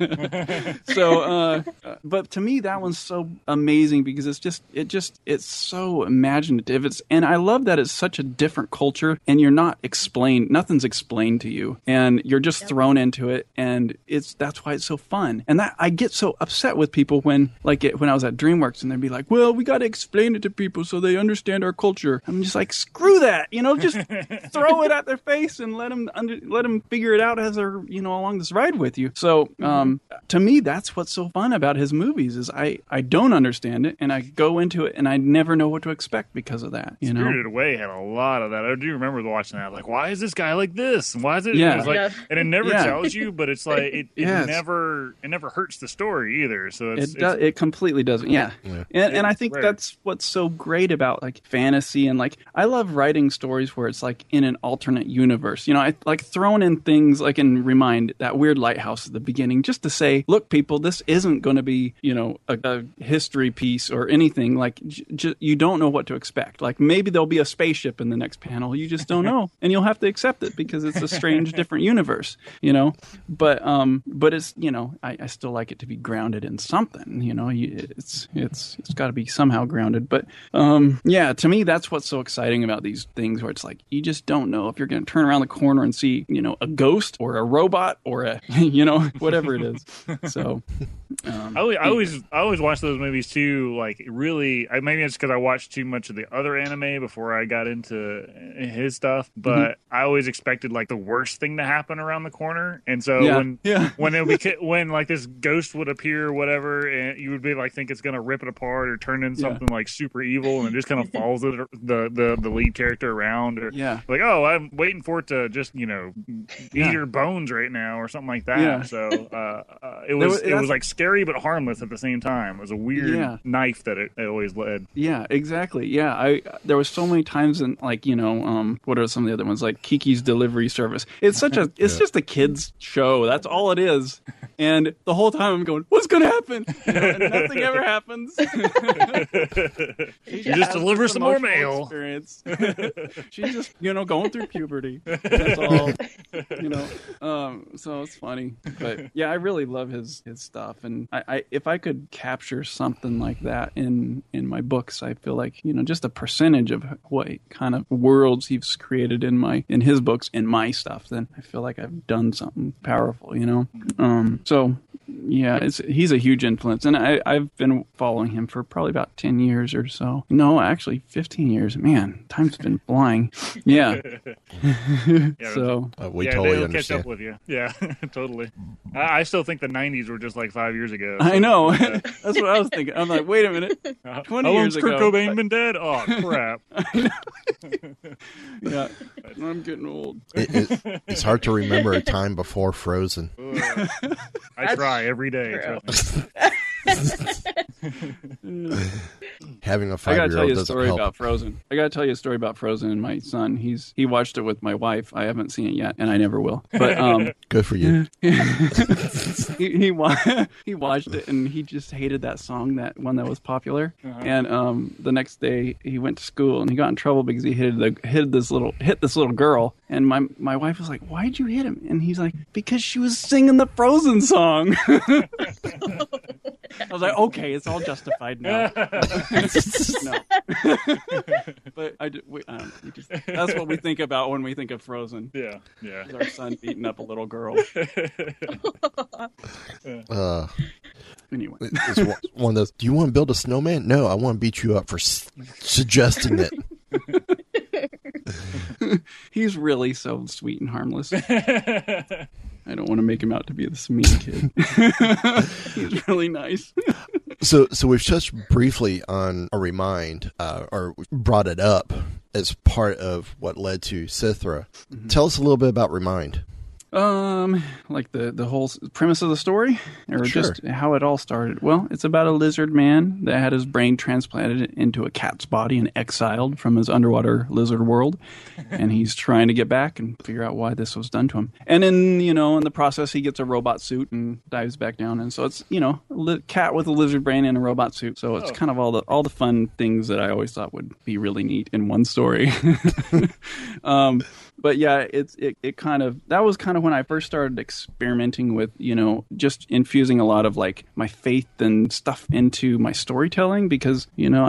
So, but to me, that one's so amazing because it's so imaginative. And I love that it's such a different culture, and you're not nothing's explained to you, and you're just thrown into it, and that's why it's so fun. And that I get so upset with people when I was at DreamWorks, and they'd be like, well, we got to explain it to people so they understand our culture. I'm just like, screw that, just throw it at their face and let them figure it out as they're along this ride with you. So to me, that's what's so fun about his movies is I don't understand it, and I go into it and I never know what to expect because of that. Spirited Away had a lot of that. I do remember watching that. Like, why is this guy like this? Why is it? Yeah. It's like, and it never tells you, but it's like it never hurts the story either. So it completely doesn't. Yeah. And I think that's what's so great about like fantasy, and like I love writing stories where it's like in an alternate universe. I like throwing in things like in Remind, that weird lighthouse at the beginning, just to say, look, people, this isn't going to be a history piece or anything. Like you don't know what to expect. Like maybe there'll be a spaceship in the next panel. You just don't know, and you'll have to accept it because it's a strange, different universe. But it's I still like it to be grounded in something. It's got to be somehow grounded. But to me, that's what's so exciting about these things where it's like you just don't know if you're going to turn around the corner and see a ghost or a robot or a whatever it is. So I always watch those movies too. Like really, maybe it's because I watched too much of the other anime before I got into his stuff. But I always expected like the worst thing to happen around the corner, and so when like this ghost would appear or whatever, and you would be like think it's going to rip it apart or turn into something like super evil, and it just kind of follows the lead character around, or like, oh, I'm waiting for it to just eat your bones right now or something like that. Yeah. So it was like scary but harmless at the same time. It was a weird knife that it always led. Yeah, exactly. Yeah, there was so many times in like what are some of the other ones, like Kiki's Delivery Service. It's such it's just a kids show. That's all it is. And the whole time I'm going, what's going to happen? And nothing ever happens. You just deliver some more mail. Experience. She's just going through puberty. That's all. So it's funny. But yeah, I really love his stuff, and I if I could capture something like that in my books, I feel like just a percentage of what kind of worlds he's created in his books, in my stuff, then I feel like I've done something powerful. So yeah, he's a huge influence, and I've been following him for probably about 10 years or so. No, actually 15 years. Man, time's been flying. Yeah. So we totally catch up with you. Yeah, totally. I still think the 90s were just like 5 years ago. So. I know. That's what I was thinking. I'm like, wait a minute. 20 years ago. Kurt Cobain been dead? Oh, crap. Yeah, I'm getting old. It's hard to remember a time before Frozen. I try every day. Having a 5-year-old doesn't help. I gotta tell you a story about Frozen and my son. He watched it with my wife. I haven't seen it yet, and I never will. But good for you. he watched it, and he just hated that song, that one that was popular. And the next day he went to school, and he got in trouble because he hit this little girl. And my wife was like, "Why'd you hit him?" And he's like, "Because she was singing the Frozen song." I was like, okay, it's all justified now. No. But that's what we think about when we think of Frozen. Yeah. It's our son beating up a little girl. Anyway. It's one of those, do you want to build a snowman? No, I want to beat you up for suggesting it. He's really so sweet and harmless. I don't want to make him out to be this mean kid. He's really nice. So we've touched briefly on a Remind, or brought it up as part of what led to Sithra. Mm-hmm. Tell us a little bit about Remind. Like the whole premise of the story, or Sure. just how it all started. Well, it's about a lizard man that had his brain transplanted into a cat's body and exiled from his underwater lizard world, and he's trying to get back and figure out why this was done to him. And in the process, he gets a robot suit and dives back down. And so it's a cat with a lizard brain and a robot suit. So it's kind of all the fun things that I always thought would be really neat in one story. But yeah, it kind of, that was kind of when I first started experimenting with, just infusing a lot of like my faith and stuff into my storytelling, because,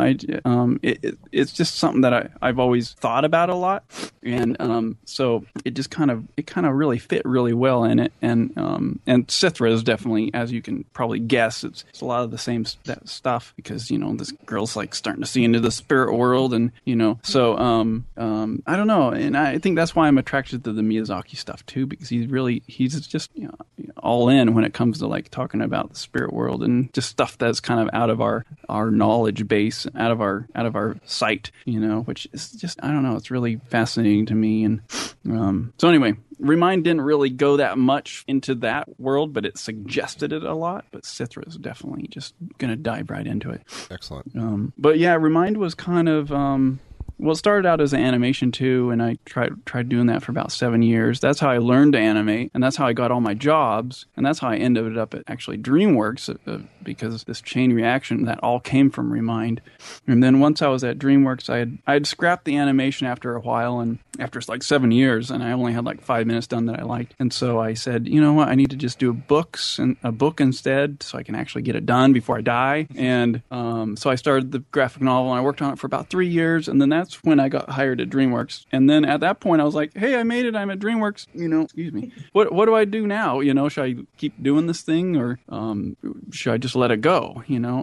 it's just something that I've always thought about a lot. And so it kind of really fit really well in it. And Sithra is definitely, as you can probably guess, it's a lot of the same stuff, because, this girl's like starting to see into the spirit world, and, so I don't know. And I think that's why I'm attracted to the Miyazaki stuff too, because he's just all in when it comes to like talking about the spirit world and just stuff that's kind of out of our knowledge base, out of our sight, which is just, I don't know, it's really fascinating to me. And so anyway, Remind didn't really go that much into that world, but it suggested it a lot. But Sithra is definitely just going to dive right into it. Excellent. But yeah, Remind was kind of well, it started out as an animation too, and I tried doing that for about 7 years. That's how I learned to animate, and that's how I got all my jobs, and that's how I ended up at actually DreamWorks, because this chain reaction, that all came from Remind. And then once I was at DreamWorks, I had scrapped the animation after a while, and after like 7 years, and I only had like 5 minutes done that I liked. And so I said, you know what, I need to just do a book instead, so I can actually get it done before I die. And so I started the graphic novel, and I worked on it for about 3 years, and then that's when I got hired at DreamWorks. And then at that point, I was like, hey, I made it. I'm at DreamWorks. Excuse me. What do I do now? Should I keep doing this thing, or should I just let it go?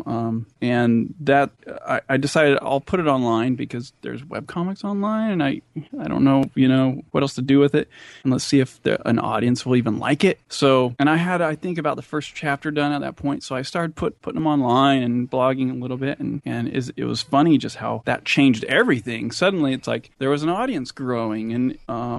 And that I decided I'll put it online, because there's webcomics online, and I don't know, what else to do with it. And let's see if an audience will even like it. So, and I had, I think, about the first chapter done at that point. So I started putting them online and blogging a little bit. And it was funny just how that changed everything. Suddenly it's like there was an audience growing, and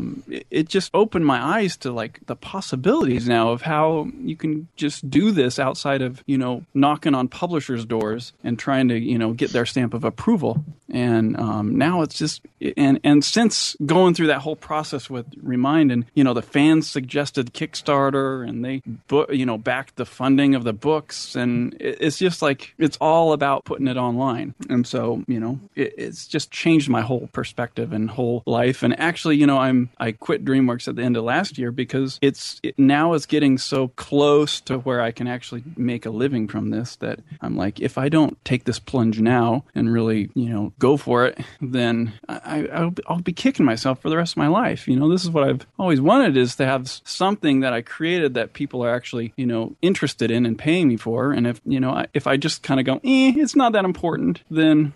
it just opened my eyes to like the possibilities now of how you can just do this outside of, knocking on publishers' doors and trying to, get their stamp of approval. And now it's just, and since going through that whole process with Remind, and, the fans suggested Kickstarter, and they, backed the funding of the books, and it's just like, it's all about putting it online. And so, it's just changed my whole perspective and whole life. And actually, I quit DreamWorks at the end of last year, because now it's getting so close to where I can actually make a living from this, that I'm like, if I don't take this plunge now and really, go for it, then I'll be kicking myself for the rest of my life. This is what I've always wanted, is to have something that I created that people are actually, interested in and paying me for. And if I just kind of go, it's not that important, then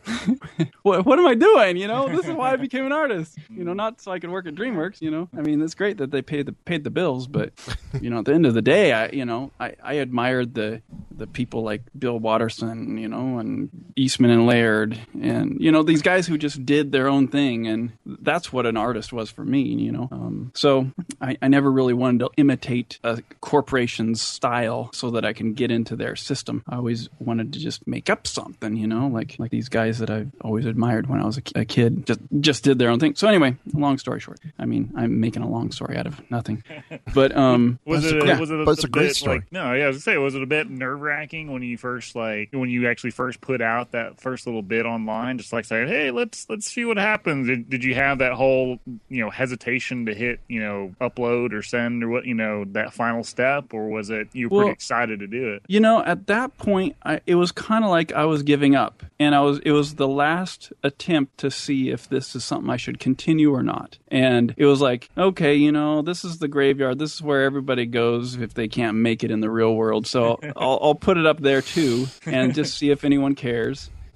what am I doing? This is why I became an artist, not so I could work at DreamWorks, I mean, it's great that they paid the bills, but, at the end of the day, I admired the people like Bill Watterson, and Eastman and Laird, and, these guys who just did their own thing. And that's what an artist was for me, So I never really wanted to imitate a corporation's style so that I can get into their system. I always wanted to just make up something, like these guys that I've always admired when I was a kid, just did their own thing. So anyway, long story short, I mean, I'm making a long story out of nothing, but was it a great bit, story. like, no, yeah, I was gonna say, was it a bit nerve wracking when you actually first put out that first little bit online, just like saying, hey, let's see what happens? Did you have that whole hesitation to hit upload or send, or what, that final step, or was it you were pretty excited to do it? At that point, it was kind of like I was giving up, and it was the last attempt to see if this is something I should continue or not. And it was like, okay, this is the graveyard. This is where everybody goes if they can't make it in the real world. So I'll put it up there too, and just see if anyone cares.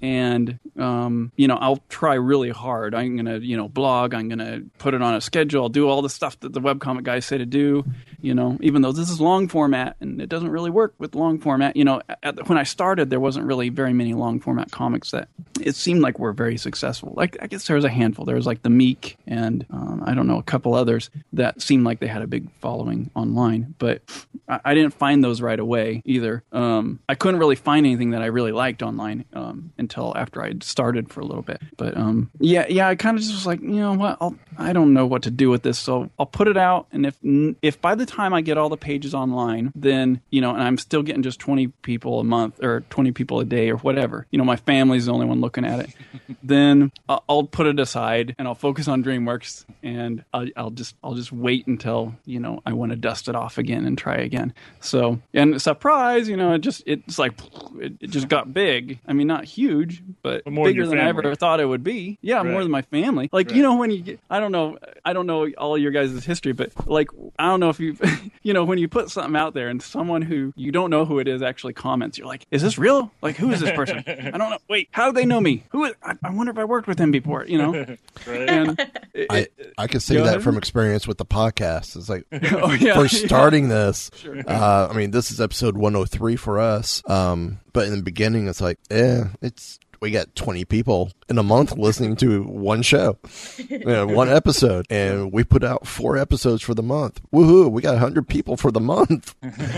and I'll try really hard. I'm gonna blog. I'm gonna put it on a schedule. I'll do all the stuff that the webcomic guys say to do. Even though this is long format and it doesn't really work with long format. When I started, there wasn't really very many long format comics that it seemed like were very successful. Like, I guess there was a handful. There was like the Meek and I don't know, a couple others that seemed like they had a big following online, but I didn't find those right away either. I couldn't really find anything that I really liked online until after I'd started for a little bit. But I kind of just was like, what? I don't know what to do with this, so I'll put it out. And if by the time I get all the pages online, then and I'm still getting just 20 people a month or 20 people a day or whatever, my family's the only one looking at it, then I'll put it aside and I'll focus on DreamWorks, and I'll just wait until I want to dust it off again and try again. So, and surprise, it's like it just got big. I mean, not huge, but bigger than I ever thought it would be. Yeah, right. More than my family. Like, right. When you get, I don't know all your guys' history, but like, I don't know if you when you put something out there and someone who you don't know who it is actually comments, you're like, is this real? Like, who is this person? I don't know. Wait, how do they know me? Who is? I wonder if I worked with him before. Right. And I can say that from experience with the podcast. It's like, for starting this, sure. This is episode 103 for us. But in the beginning, it's like, we got 20 people in a month listening to one show, one episode, and we put out 4 episodes for the month. Woohoo! We got 100 people for the month.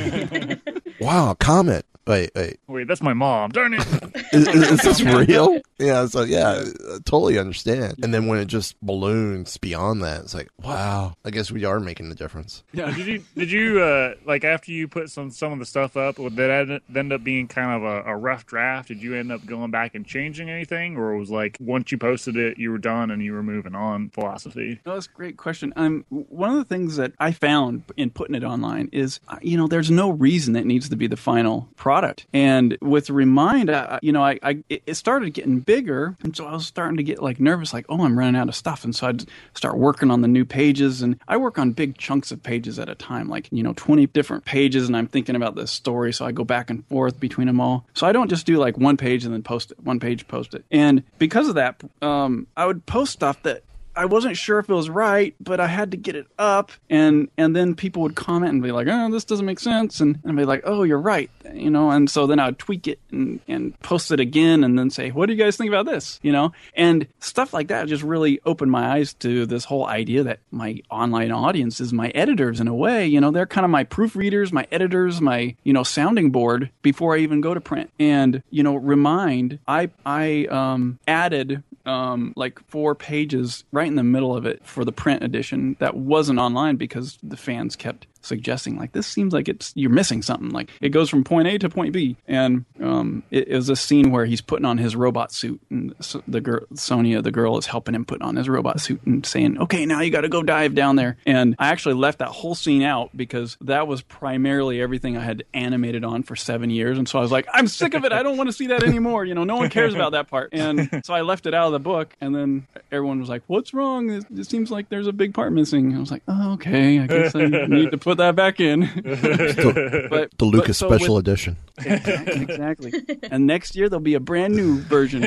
Wow! Comment. Wait, that's my mom. Darn it! Is this real? Yeah, so I totally understand. And then when it just balloons beyond that, it's like, wow, I guess we are making the difference. Yeah. Did you like after you put some of the stuff up, would that end up being kind of a rough draft? Did you end up going back and changing anything, or it was like once you posted it, you were done and you were moving on philosophy? No, that's a great question. One of the things that I found in putting it online is, there's no reason it needs to be the final product. And with Remind, it started getting bigger, and so I was starting to get like nervous, like, oh, I'm running out of stuff. And so I'd start working on the new pages, and I work on big chunks of pages at a time, like 20 different pages, and I'm thinking about this story, so I go back and forth between them all. So I don't just do like one page and then post it, one page, post it. And because of that, I would post stuff that I wasn't sure if it was right, but I had to get it up, and then people would comment and be like, oh, this doesn't make sense, and I'd be like, oh, you're right, and so then I would tweak it and post it again, and then say, what do you guys think about this, and stuff like that just really opened my eyes to this whole idea that my online audience is my editors in a way. They're kind of my proofreaders, my editors, my sounding board before I even go to print. And Remind, I added like 4 pages right in the middle of it for the print edition that wasn't online because the fans kept suggesting, like, this seems like you're missing something. Like, it goes from point A to point B. And it was a scene where he's putting on his robot suit, and the girl, Sonia, the girl, is helping him put on his robot suit and saying, okay, now you got to go dive down there. And I actually left that whole scene out because that was primarily everything I had animated on for 7 years. And so I was like, I'm sick of it. I don't want to see that anymore. No one cares about that part. And so I left it out of the book. And then everyone was like, what's wrong? It seems like there's a big part missing. And I was like, oh, okay, I guess I need to put that back in. The Lucas special edition. Exactly. And next year there'll be a brand new version.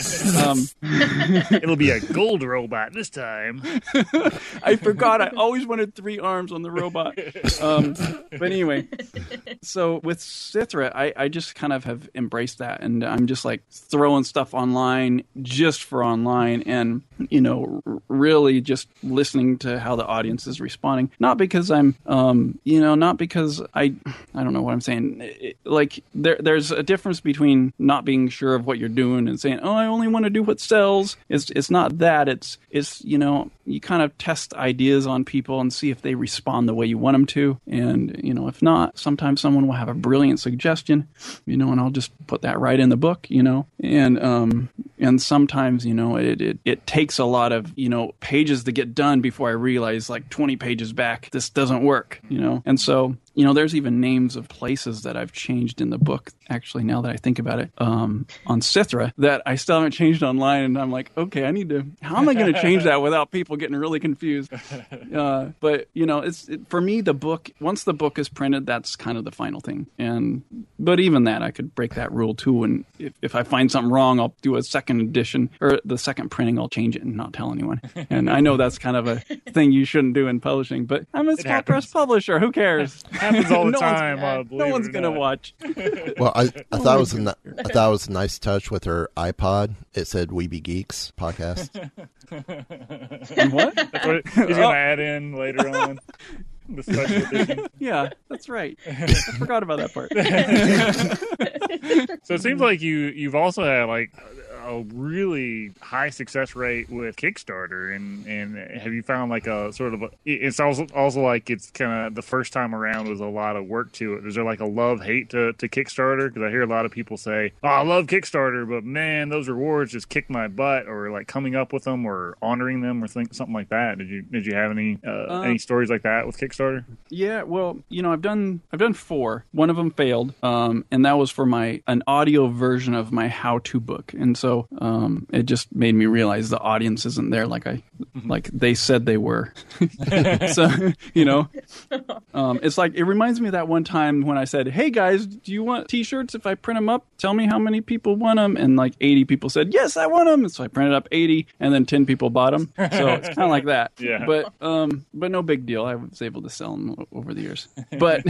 It'll be a gold robot this time. I forgot. I always wanted 3 arms on the robot. But anyway, so with Sithra, I just kind of have embraced that, and I'm just like throwing stuff online just for online, and really just listening to how the audience is responding. Not because I'm not because I don't know what I'm saying. There's a difference between not being sure of what you're doing and saying, oh, I only want to do what sells. It's not that. It's you kind of test ideas on people and see if they respond the way you want them to. And, if not, sometimes someone will have a brilliant suggestion, and I'll just put that right in the book, and And sometimes, it takes a lot of, pages to get done before I realize, like 20 pages back, this doesn't work, And so, there's even names of places that I've changed in the book, actually, now that I think about it, on Sithra, that I still haven't changed online. And I'm like, okay, how am I going to change that without people getting really confused? But, for me, the book, once the book is printed, that's kind of the final thing. But even that, I could break that rule too. And if I find something wrong, I'll do a second edition, or the second printing, I'll change it and not tell anyone. And I know that's kind of a thing you shouldn't do in publishing, but I'm a small press publisher. Who cares? Happens all the time. No one's going to watch. Well, I thought it was a nice touch with her iPod. It said "We Be Geeks" podcast. What? That's what he's going to add in later on. The special edition. Yeah, that's right. I forgot about that part. So it seems like you've also had like a really high success rate with Kickstarter, and have you found like a sort of it's also like it's kind of the first time around was a lot of work to it. Is there like a love-hate to Kickstarter? Because I hear a lot of people say, "Oh, I love Kickstarter, but man, those rewards just kick my butt," or like coming up with them or honoring them or something like that. Did you have any stories like that with Kickstarter? Yeah, well, I've done 4. One of them failed, and that was for an audio version of my how-to book, and so it just made me realize the audience isn't there like they said they were. So it's like, it reminds me of that one time when I said, "Hey guys, do you want T-shirts? If I print them up, tell me how many people want them." And like 80 people said, "Yes, I want them." And so I printed up 80, and then 10 people bought them. So it's kind of like that. Yeah. But no big deal. I was able to sell them over the years. But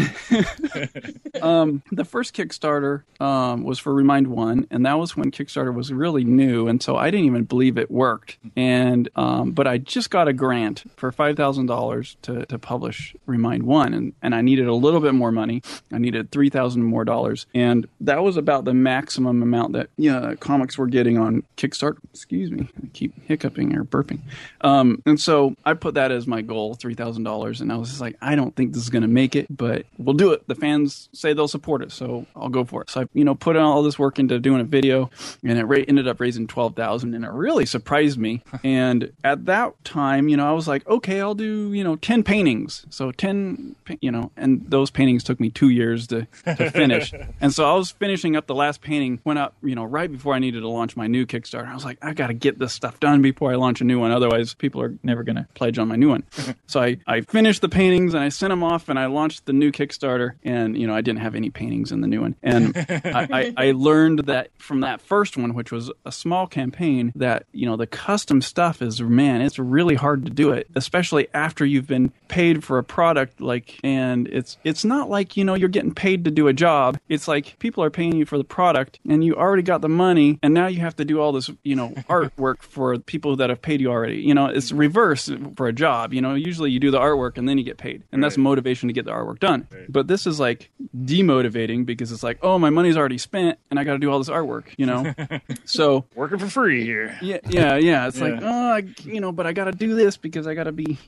the first Kickstarter was for Remind One, and that was when Kickstarter was really new, and so I didn't even believe it worked. And but I just got a grant for $5,000 to publish Remind One, and I needed a little bit more money. I needed $3,000 more dollars, and that was about the maximum amount that comics were getting on Kickstarter. Excuse me, I keep hiccuping or burping. And so I put that as my goal, $3,000, and I was just like, I don't think this is going to make it, but we'll do it. The fans say they'll support it, so I'll go for it. So I put all this work into doing a video, and it ended up raising $12,000, and it really surprised me. And at that time, I was like, okay, I'll do 10 paintings. So 10, and those paintings took me 2 years to finish. And so I was finishing up the last painting, went up, right before I needed to launch my new Kickstarter. I was like, I got to get this stuff done before I launch a new one. Otherwise, people are never going to pledge on my new one. So I finished the paintings, and I sent them off, and I launched the new Kickstarter. And, I didn't have any paintings in the new one. And I learned that from that first one, which was a small campaign, that the custom stuff is, man, it's really hard to do it, especially after you've been paid for a product. And it's not like you're getting paid to do a job. It's like people are paying you for the product, and you already got the money, and now you have to do all this artwork for people that have paid you already. It's reverse for a job. Usually you do the artwork and then you get paid, and that's motivation to get the artwork done. Right. But this is like demotivating, because it's like, oh, my money's already spent and I got to do all this artwork. So working for free here. Yeah. It's like, but I got to do this because I got to be,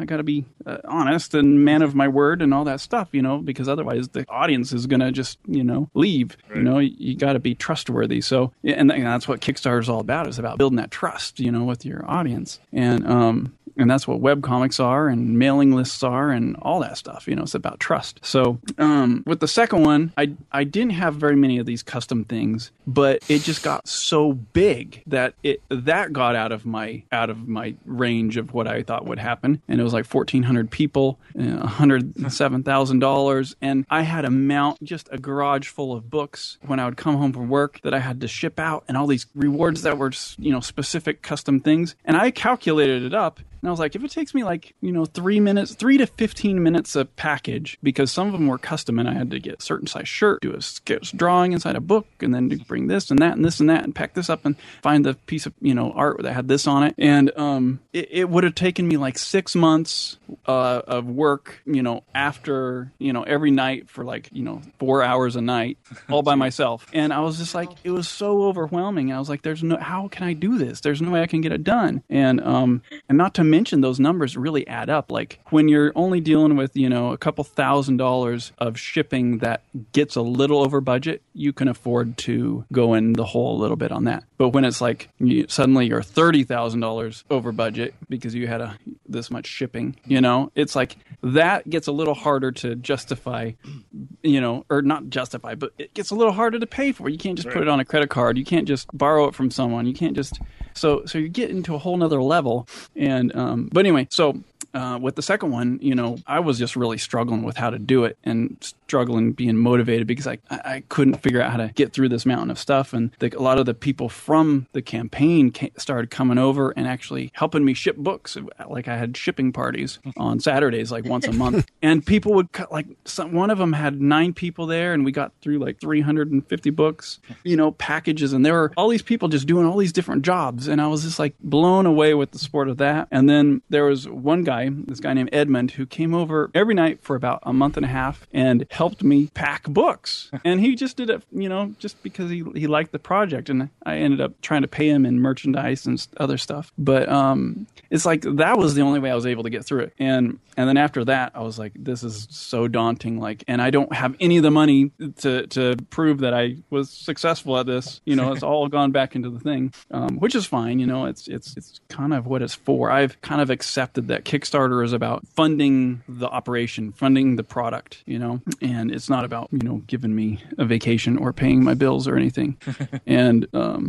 honest and man of my word and all that stuff, because otherwise the audience is going to just, leave. Right. You got to be trustworthy. So, and that's what Kickstarter is all about. It's about building that trust, with your audience. And that's what webcomics are, and mailing lists are, and all that stuff. It's about trust. So with the second one, I didn't have very many of these custom things, but it just got so big that that got out of my range of what I thought would happen. And it was like 1,400 people, $107,000, and I had just a garage full of books when I would come home from work that I had to ship out, and all these rewards that were specific custom things. And I calculated it up. And I was like, if it takes me 3 to 15 minutes a package, because some of them were custom and I had to get a certain size shirt, do a sketch drawing inside a book, and then bring this and that and this and that and pack this up and find the piece of, art that had this on it. And it would have taken me 6 months of work, after, every night for 4 hours a night, all by myself. And I was just like, it was so overwhelming. I was like, how can I do this? There's no way I can get it done. And not to mentioned, those numbers really add up. Like when you're only dealing with, a couple $1,000s of shipping that gets a little over budget, you can afford to go in the hole a little bit on that. But when it's like suddenly you're $30,000 over budget because you had this much shipping, it's like that gets a little harder to justify, or not justify, but it gets a little harder to pay for. You can't just put it on a credit card. You can't just borrow it from someone. You can't just so you get into a whole nother level. And but anyway, so with the second one, I was just really struggling with how to do it and struggling being motivated because I couldn't figure out how to get through this mountain of stuff. And a lot of the people from the campaign started coming over and actually helping me ship books. Like I had shipping parties on Saturdays, like once a month. And people would one of them had 9 people there and we got through like 350 books, packages. And there were all these people just doing all these different jobs. And I was just like blown away with the sport of that. And then there was this guy named Edmund, who came over every night for about a month and a half and helped me pack books. And he just did it, just because he liked the project. And I ended up trying to pay him in merchandise and other stuff. But it's like that was the only way I was able to get through it. And then after that, I was like, this is so daunting. And I don't have any of the money to prove that I was successful at this. It's all gone back into the thing, which is fine. It's kind of what it's for. I've kind of accepted that Kickstarter is about funding the operation, funding the product, and it's not about, giving me a vacation or paying my bills or anything. And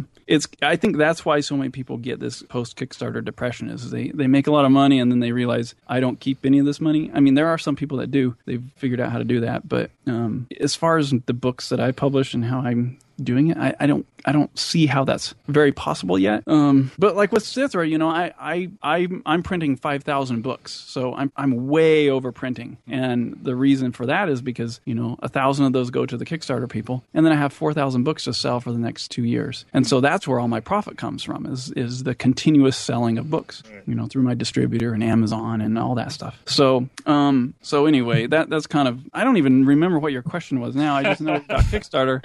I think that's why so many people get this post-Kickstarter depression is they make a lot of money and then they realize I don't keep any of this money. I mean, there are some people that do. They've figured out how to do that. But as far as the books that I publish and how I'm doing it, I don't see how that's very possible yet. But like with Sithra, I'm printing 5,000 books, so I'm way over printing, and the reason for that is because 1,000 of those go to the Kickstarter people, and then I have 4,000 books to sell for the next 2 years, and so that's where all my profit comes from is the continuous selling of books, through my distributor and Amazon and all that stuff. So anyway, that's kind of, I don't even remember what your question was now. I just know about Kickstarter.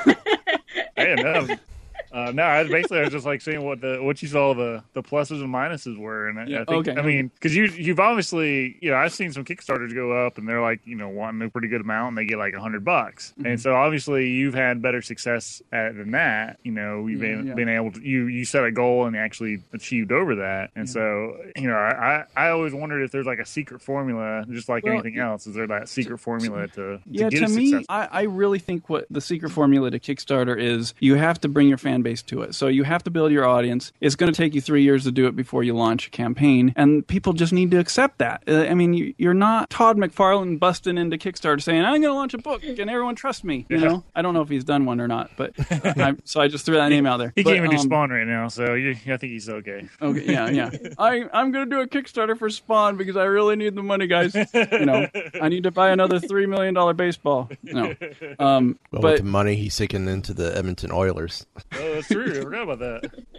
I didn't know. No, I was just like seeing what you saw the pluses and minuses were, and I think, okay. I mean, because you've obviously, I've seen some Kickstarters go up, and they're like, wanting a pretty good amount, and they get like $100, mm-hmm. And so obviously you've had better success than that. You've been able to you set a goal and actually achieved over that, and so I always wondered if there's like a secret formula, just like anything else. Is there that secret formula to get to me? success? I really think what the secret formula to Kickstarter is, you have to bring your fan base to it. So you have to build your audience. It's going to take you 3 years to do it before you launch a campaign, and people just need to accept that. I mean, you're not Todd McFarlane busting into Kickstarter saying, I'm going to launch a book and everyone trust me. I don't know if he's done one or not, but so I just threw that name out there. He can't even do Spawn right now, so I think he's okay. Okay, yeah. I'm going to do a Kickstarter for Spawn because I really need the money, guys. I need to buy another $3 million baseball. No. But with the money he's sinking into the Edmonton Oilers. Oh, that's true. I forgot about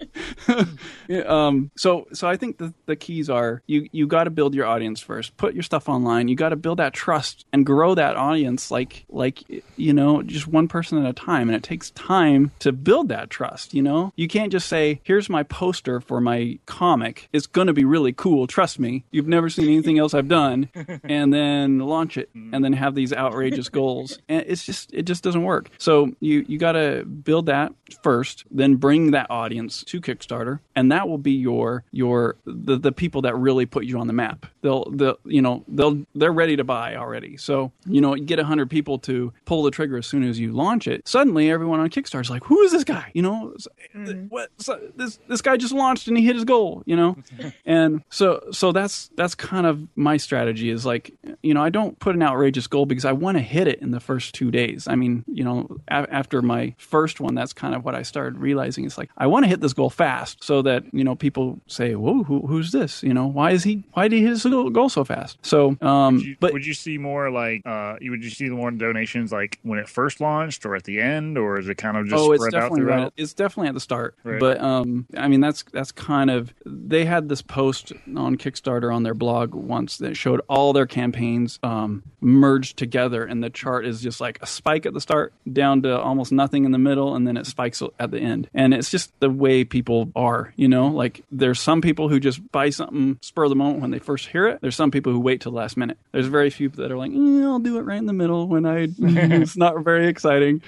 that. So I think the keys are you got to build your audience first. Put your stuff online. You got to build that trust and grow that audience like just one person at a time. And it takes time to build that trust. You can't just say, here's my poster for my comic. It's going to be really cool. Trust me. You've never seen anything else I've done. And then launch it and then have these outrageous goals. And it just doesn't work. So you got to build that first, then bring that audience to Kickstarter, and that will be the people that really put you on the map. They're ready to buy already. So you get 100 people to pull the trigger as soon as you launch it. Suddenly, everyone on Kickstarter is like, "Who is this guy?" What? So this guy just launched and he hit his goal. And so that's kind of my strategy. Is like, I don't put an outrageous goal because I want to hit it in the first 2 days. I mean, after my first one, that's kind of what I started realizing. It's like, I want to hit this goal fast so that, people say, whoa, who's this? Why did he hit it go so fast. So, would you see more like would you see more donations like when it first launched or at the end, or is it kind of just spread out throughout? Right. It's definitely at the start. Right. But I mean that's kind of, they had this post on Kickstarter on their blog once that showed all their campaigns merged together, and the chart is just like a spike at the start down to almost nothing in the middle, and then it spikes at the end. And it's just the way people are, like there's some people who just buy something spur of the moment when they first hear it. There's some people who wait till the last minute. There's very few that are like, I'll do it right in the middle when it's not very exciting,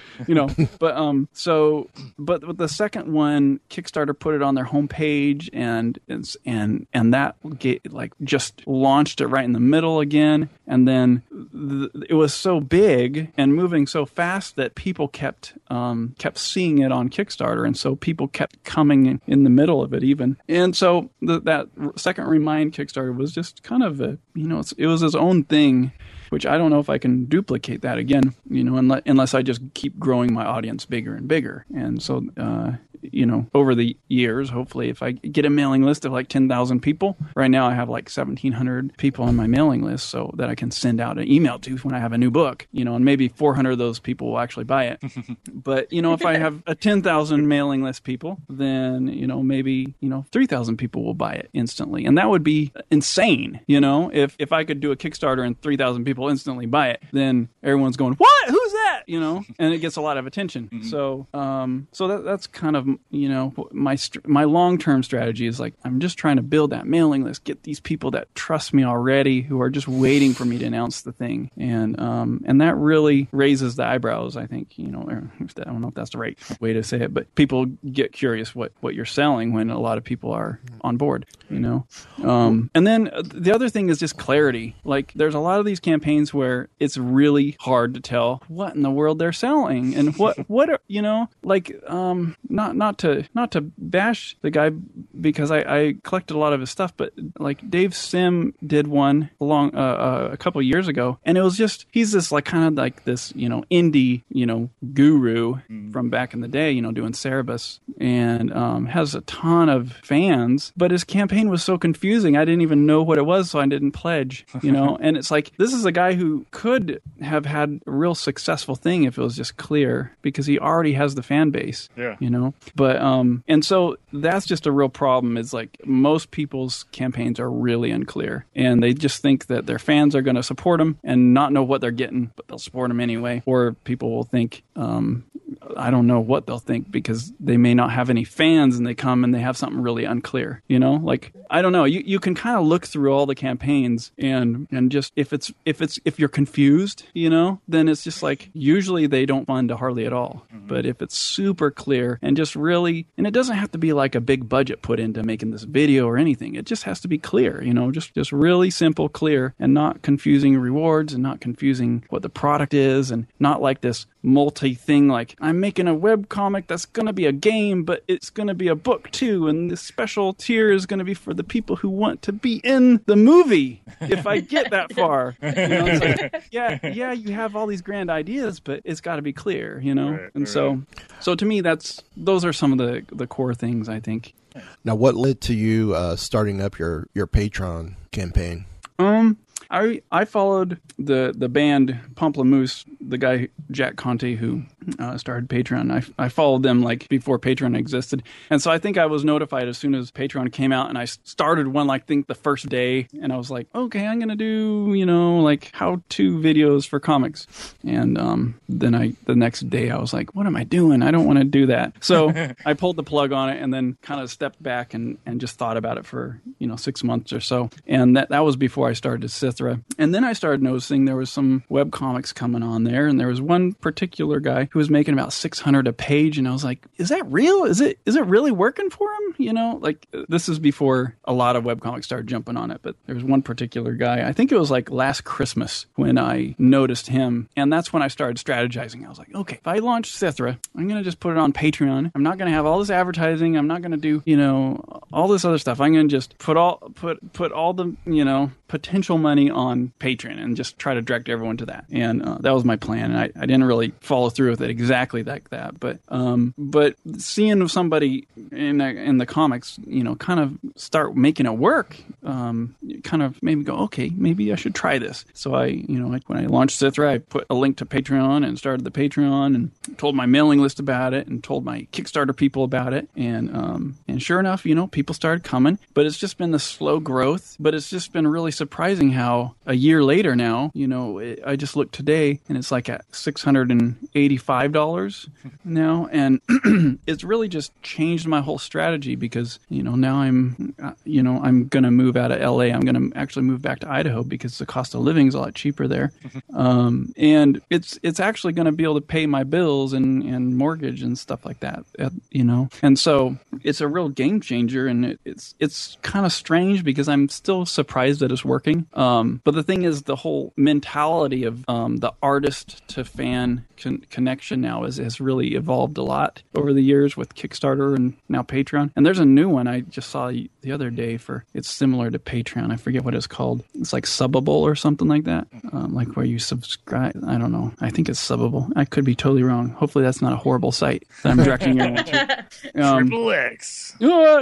but with the second one, Kickstarter put it on their homepage, and that just launched it right in the middle again. And then it was so big and moving so fast that people kept seeing it on Kickstarter, and so people kept coming in the middle of it even. And so that second Remind Kickstarter was just kind of it was its own thing, which I don't know if I can duplicate that again, unless I just keep growing my audience bigger and bigger. And so, over the years, hopefully, if I get a mailing list of like 10,000 people, right now I have like 1,700 people on my mailing list, so that I can send out an email to when I have a new book, and maybe 400 of those people will actually buy it. But, if I have a 10,000 mailing list people, then, maybe, 3,000 people will buy it instantly. And that would be insane, if I could do a Kickstarter and 3,000 people instantly buy it, then everyone's going, what? Who's that? And it gets a lot of attention. Mm-hmm. So that's kind of, my long-term strategy is like, I'm just trying to build that mailing list, get these people that trust me already, who are just waiting for me to announce the thing. And that really raises the eyebrows, I think, I don't know if that's the right way to say it, but people get curious what you're selling when a lot of people are on board, and then the other thing is just clarity. Like, there's a lot of these campaigns where it's really hard to tell what in the world they're selling and what are, not to bash the guy, because I collected a lot of his stuff, but like Dave Sim did one a couple of years ago, and it was just, he's this like kind of like this indie guru from back in the day, doing Cerebus, and has a ton of fans, but his campaign was so confusing I didn't even know what it was, so I didn't pledge, and it's like, this is a guy who could have had a real successful thing if it was just clear, because he already has the fan base. But and so that's just a real problem, is like most people's campaigns are really unclear, and they just think that their fans are going to support them and not know what they're getting, but they'll support them anyway. Or people will think, I don't know what they'll think, because they may not have any fans and they come and they have something really unclear, like, I don't know. You can kind of look through all the campaigns and just, if you're confused, then it's just like, usually they don't fund hardly at all. Mm-hmm. But if it's super clear and just really, and it doesn't have to be like a big budget put into making this video or anything. It just has to be clear, just really simple, clear, and not confusing rewards, and not confusing what the product is, and not like this multi-thing, like, I'm making a web comic that's going to be a game, but it's going to be a book too, and this special tier is going to be for the people who want to be in the movie, if I get that far. It's like, yeah, you have all these grand ideas, but it's got to be clear, Right, and so to me, those are some of the core things, I think. Now, what led to you starting up your Patreon campaign? I followed the band Pomplamoose, the guy Jack Conte who started Patreon. I followed them like before Patreon existed, and so I think I was notified as soon as Patreon came out, and I started one like think the first day, and I was like, okay, I'm gonna do like how-to videos for comics, and then the next day I was like, what am I doing? I don't want to do that. So I pulled the plug on it, and then kind of stepped back and just thought about it for 6 months or so, and that was before I started Sithra. And then I started noticing there was some web comics coming on there, and there was one particular guy who was making about $600 a page, and I was like, is that real? Is it really working for him? Like, this is before a lot of web comics started jumping on it, but there was one particular guy, I think it was like last Christmas when I noticed him, and that's when I started strategizing. I was like, okay, if I launch Sithra, I'm going to just put it on Patreon. I'm not going to have all this advertising. I'm not going to do, all this other stuff. I'm going to just put all the, you know, potential money on Patreon and just try to direct everyone to that. And that was my plan. And I didn't really follow through with it exactly like that. But seeing somebody in the comics, you know, kind of start making it work, kind of made me go, okay, maybe I should try this. So when I launched Sithra, I put a link to Patreon and started the Patreon and told my mailing list about it and told my Kickstarter people about it. And sure enough, you know, people started coming, but it's just been the slow growth. But it's just been really surprising how a year later now, you know, I just looked today and it's like at $685 now. And it's really just changed my whole strategy because, you know, now I'm going to move out of LA. I'm going to actually move back to Idaho because the cost of living is a lot cheaper there. And it's actually going to be able to pay my bills and mortgage and stuff like that, you know. And so it's a real game changer, and it's kind of strange because I'm still surprised that it's working. But the thing is, the whole mentality of the artist to fan connection now has really evolved a lot over the years with Kickstarter and now Patreon. And there's a new one I just saw the other day it's similar to Patreon. I forget what it's called. It's like Subbable or something like that. Like where you subscribe. I don't know. I think it's Subbable. I could be totally wrong. Hopefully that's not a horrible site that I'm directing you to. Triple X.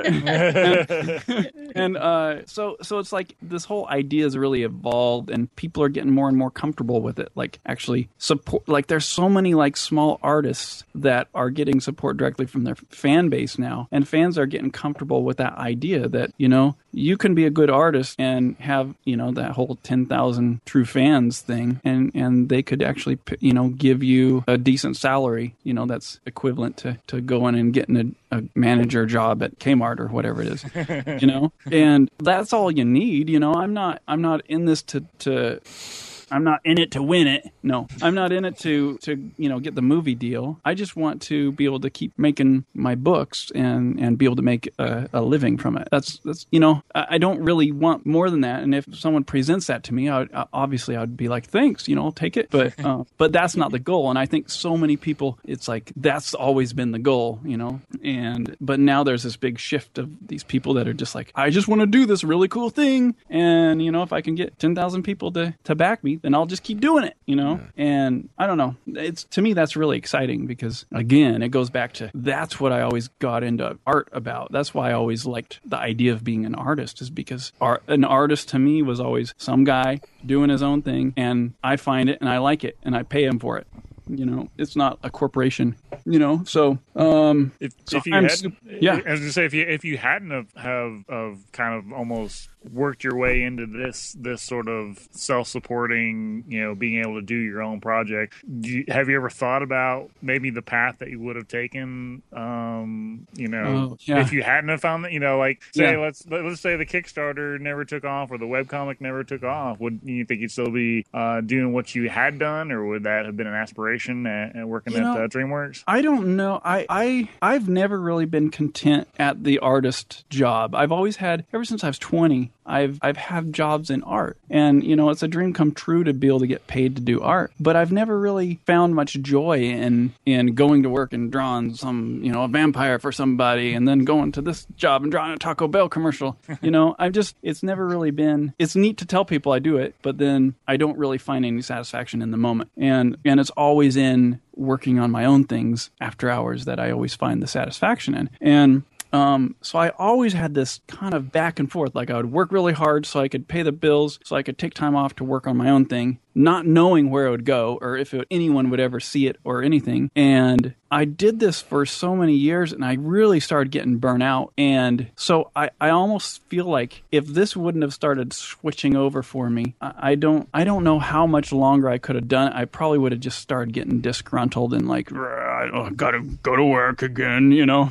So it's like this whole idea has really evolved, and people are getting more and more comfortable with it. Like actually support. Like there's so many like small artists that are getting support directly from their fan base now, and fans are getting comfortable with that idea that, you know, you can be a good artist and have, you know, that whole 10,000 true fans thing, and they could actually, you know, give you a decent salary, you know, that's equivalent to going and getting a manager job at Kmart or whatever it is, you know, and that's all you need. You know, I'm not in this to I'm not in it to win it. No, I'm not in it to you know, get the movie deal. I just want to be able to keep making my books and be able to make a living from it. That's you know, I don't really want more than that. And if someone presents that to me, I'd be like, thanks, you know, I'll take it. But that's not the goal. And I think so many people, it's like that's always been the goal, you know. But now there's this big shift of these people that are just like, I just want to do this really cool thing, and you know, if I can get 10,000 people to back me, then I'll just keep doing it, you know? Yeah. And I don't know. To me, that's really exciting because, again, it goes back to that's what I always got into art about. That's why I always liked the idea of being an artist, is because an artist to me was always some guy doing his own thing, and I find it and I like it and I pay him for it. You know, it's not a corporation, you know. So, if you hadn't have kind of almost worked your way into this sort of self-supporting, you know, being able to do your own project, have you ever thought about maybe the path that you would have taken, you know, if you hadn't have found that, you know, like say let's say the Kickstarter never took off or the webcomic never took off, would you think you'd still be doing what you had done, or would that have been an aspiration at working at DreamWorks? I don't know. I've never really been content at the artist job. I've always had, ever since I was 20, I've had jobs in art, and you know, it's a dream come true to be able to get paid to do art. But I've never really found much joy in going to work and drawing some, you know, a vampire for somebody, and then going to this job and drawing a Taco Bell commercial. You know, it's never really been. It's neat to tell people I do it, but then I don't really find any satisfaction in the moment, and it's always in working on my own things after hours that I always find the satisfaction in. And so I always had this kind of back and forth. Like I would work really hard so I could pay the bills, so I could take time off to work on my own thing, not knowing where it would go or if anyone would ever see it or anything. And I did this for so many years, and I really started getting burnt out. And so I almost feel like if this wouldn't have started switching over for me, I don't know how much longer I could have done it. I probably would have just started getting disgruntled and like, I gotta go to work again, you know.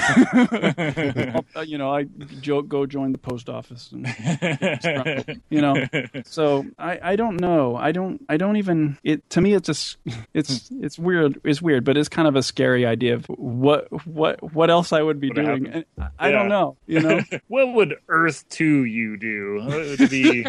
You know, I go join the post office, and you know. So I don't know. I don't even. It to me, it's just it's weird. It's weird, but it's kind of a scary idea of what else I would be doing. And I don't know. You know, what would Earth 2 you do? It would be.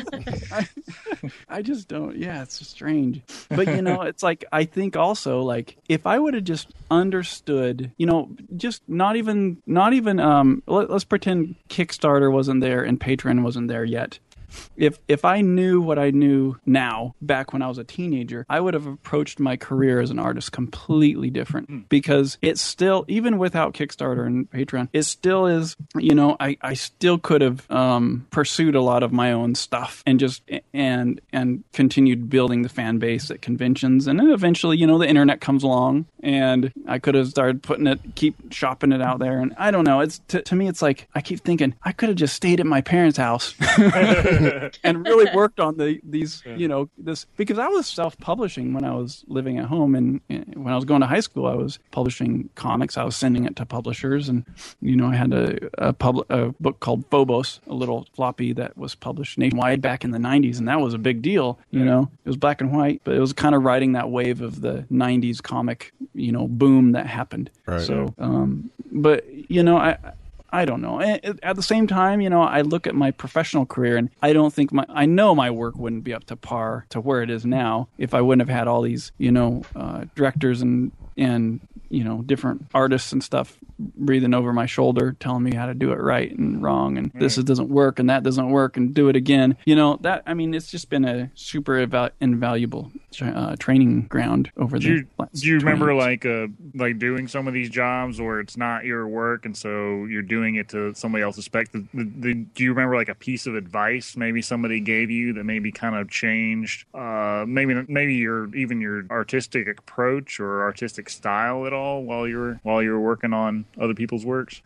I just don't. Yeah, it's strange. But you know, it's like I think also like if I would have just understood, you know, just not even. Let's pretend Kickstarter wasn't there and Patreon wasn't there yet. If I knew what I knew now, back when I was a teenager, I would have approached my career as an artist completely different. Because it's still, even without Kickstarter and Patreon, it still is, you know, I still could have pursued a lot of my own stuff and just and continued building the fan base at conventions. And then eventually, you know, the internet comes along and I could have started keep shopping it out there. And I don't know. It's to me, it's like I keep thinking I could have just stayed at my parents' house. And really worked on these, you know, this, because I was self-publishing when I was living at home, and when I was going to high school, I was publishing comics. I was sending it to publishers, and you know, I had a book called Phobos, a little floppy that was published nationwide back in the 90s, and that was a big deal. You know, it was black and white, but it was kind of riding that wave of the 90s comic, you know, boom that happened. Right. So, but you know, I don't know. At the same time, you know, I look at my professional career and I don't think I know my work wouldn't be up to par to where it is now if I wouldn't have had all these, you know, directors and you know, different artists and stuff breathing over my shoulder, telling me how to do it right and wrong, and this doesn't work and that doesn't work, and do it again. You know, that, I mean, it's just been a super invaluable training ground over the last Do you remember 20 years. like doing some of these jobs where it's not your work and so you're doing it to somebody else's spec? Do you remember like a piece of advice maybe somebody gave you that maybe kind of changed maybe your artistic approach or artistic style at all while you were working on other people's works?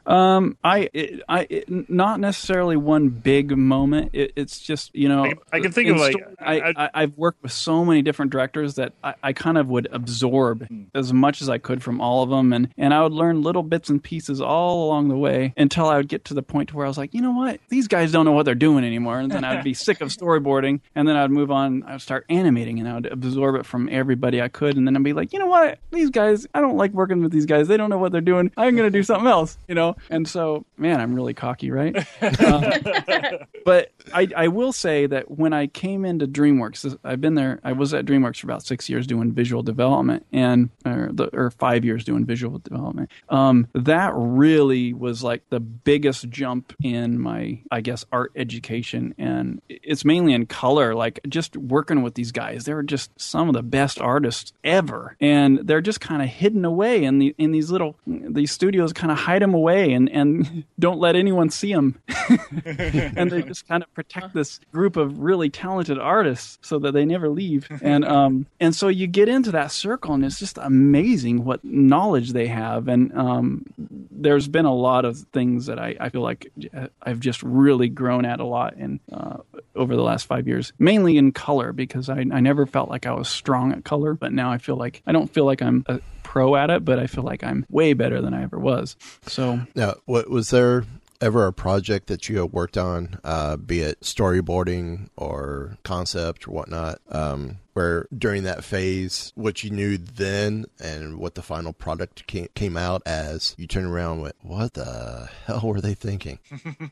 Not necessarily one big moment. It's just, you know, I can think of like I've worked with so many different directors that I kind of would absorb as much as I could from all of them, and I would learn little bits and pieces all along the way until I would get to the point to where I was like, you know what, these guys don't know what they're doing anymore, and then I would be sick of storyboarding, and then I'd move on. I would start animating, and I would absorb it from everybody I could, and then I'd be like, you know what, these guys, I don't like working with these guys. They don't know what they're doing. I'm going to do something else, you know? And so, man, I'm really cocky, right? But I will say that when I came into DreamWorks, I was at DreamWorks for about 6 years doing visual development, or 5 years doing visual development. That really was like the biggest jump in my, I guess, art education. And it's mainly in color, like just working with these guys. They're just some of the best artists ever. And they're just kind of hidden away in these studios, kind of hide them away and don't let anyone see them. And they just kind of protect this group of really talented artists so that they never leave. And so you get into that circle, and it's just amazing what knowledge they have. And there's been a lot of things that I feel like I've just really grown at a lot in over the last 5 years, mainly in color, because I never felt like I was strong at color, but now I don't feel like I'm a pro at it, but I feel like I'm way better than I ever was. So now, what was there ever a project that you have worked on, be it storyboarding or concept or whatnot, where during that phase, what you knew then and what the final product came out as, you turn around and went, what the hell were they thinking?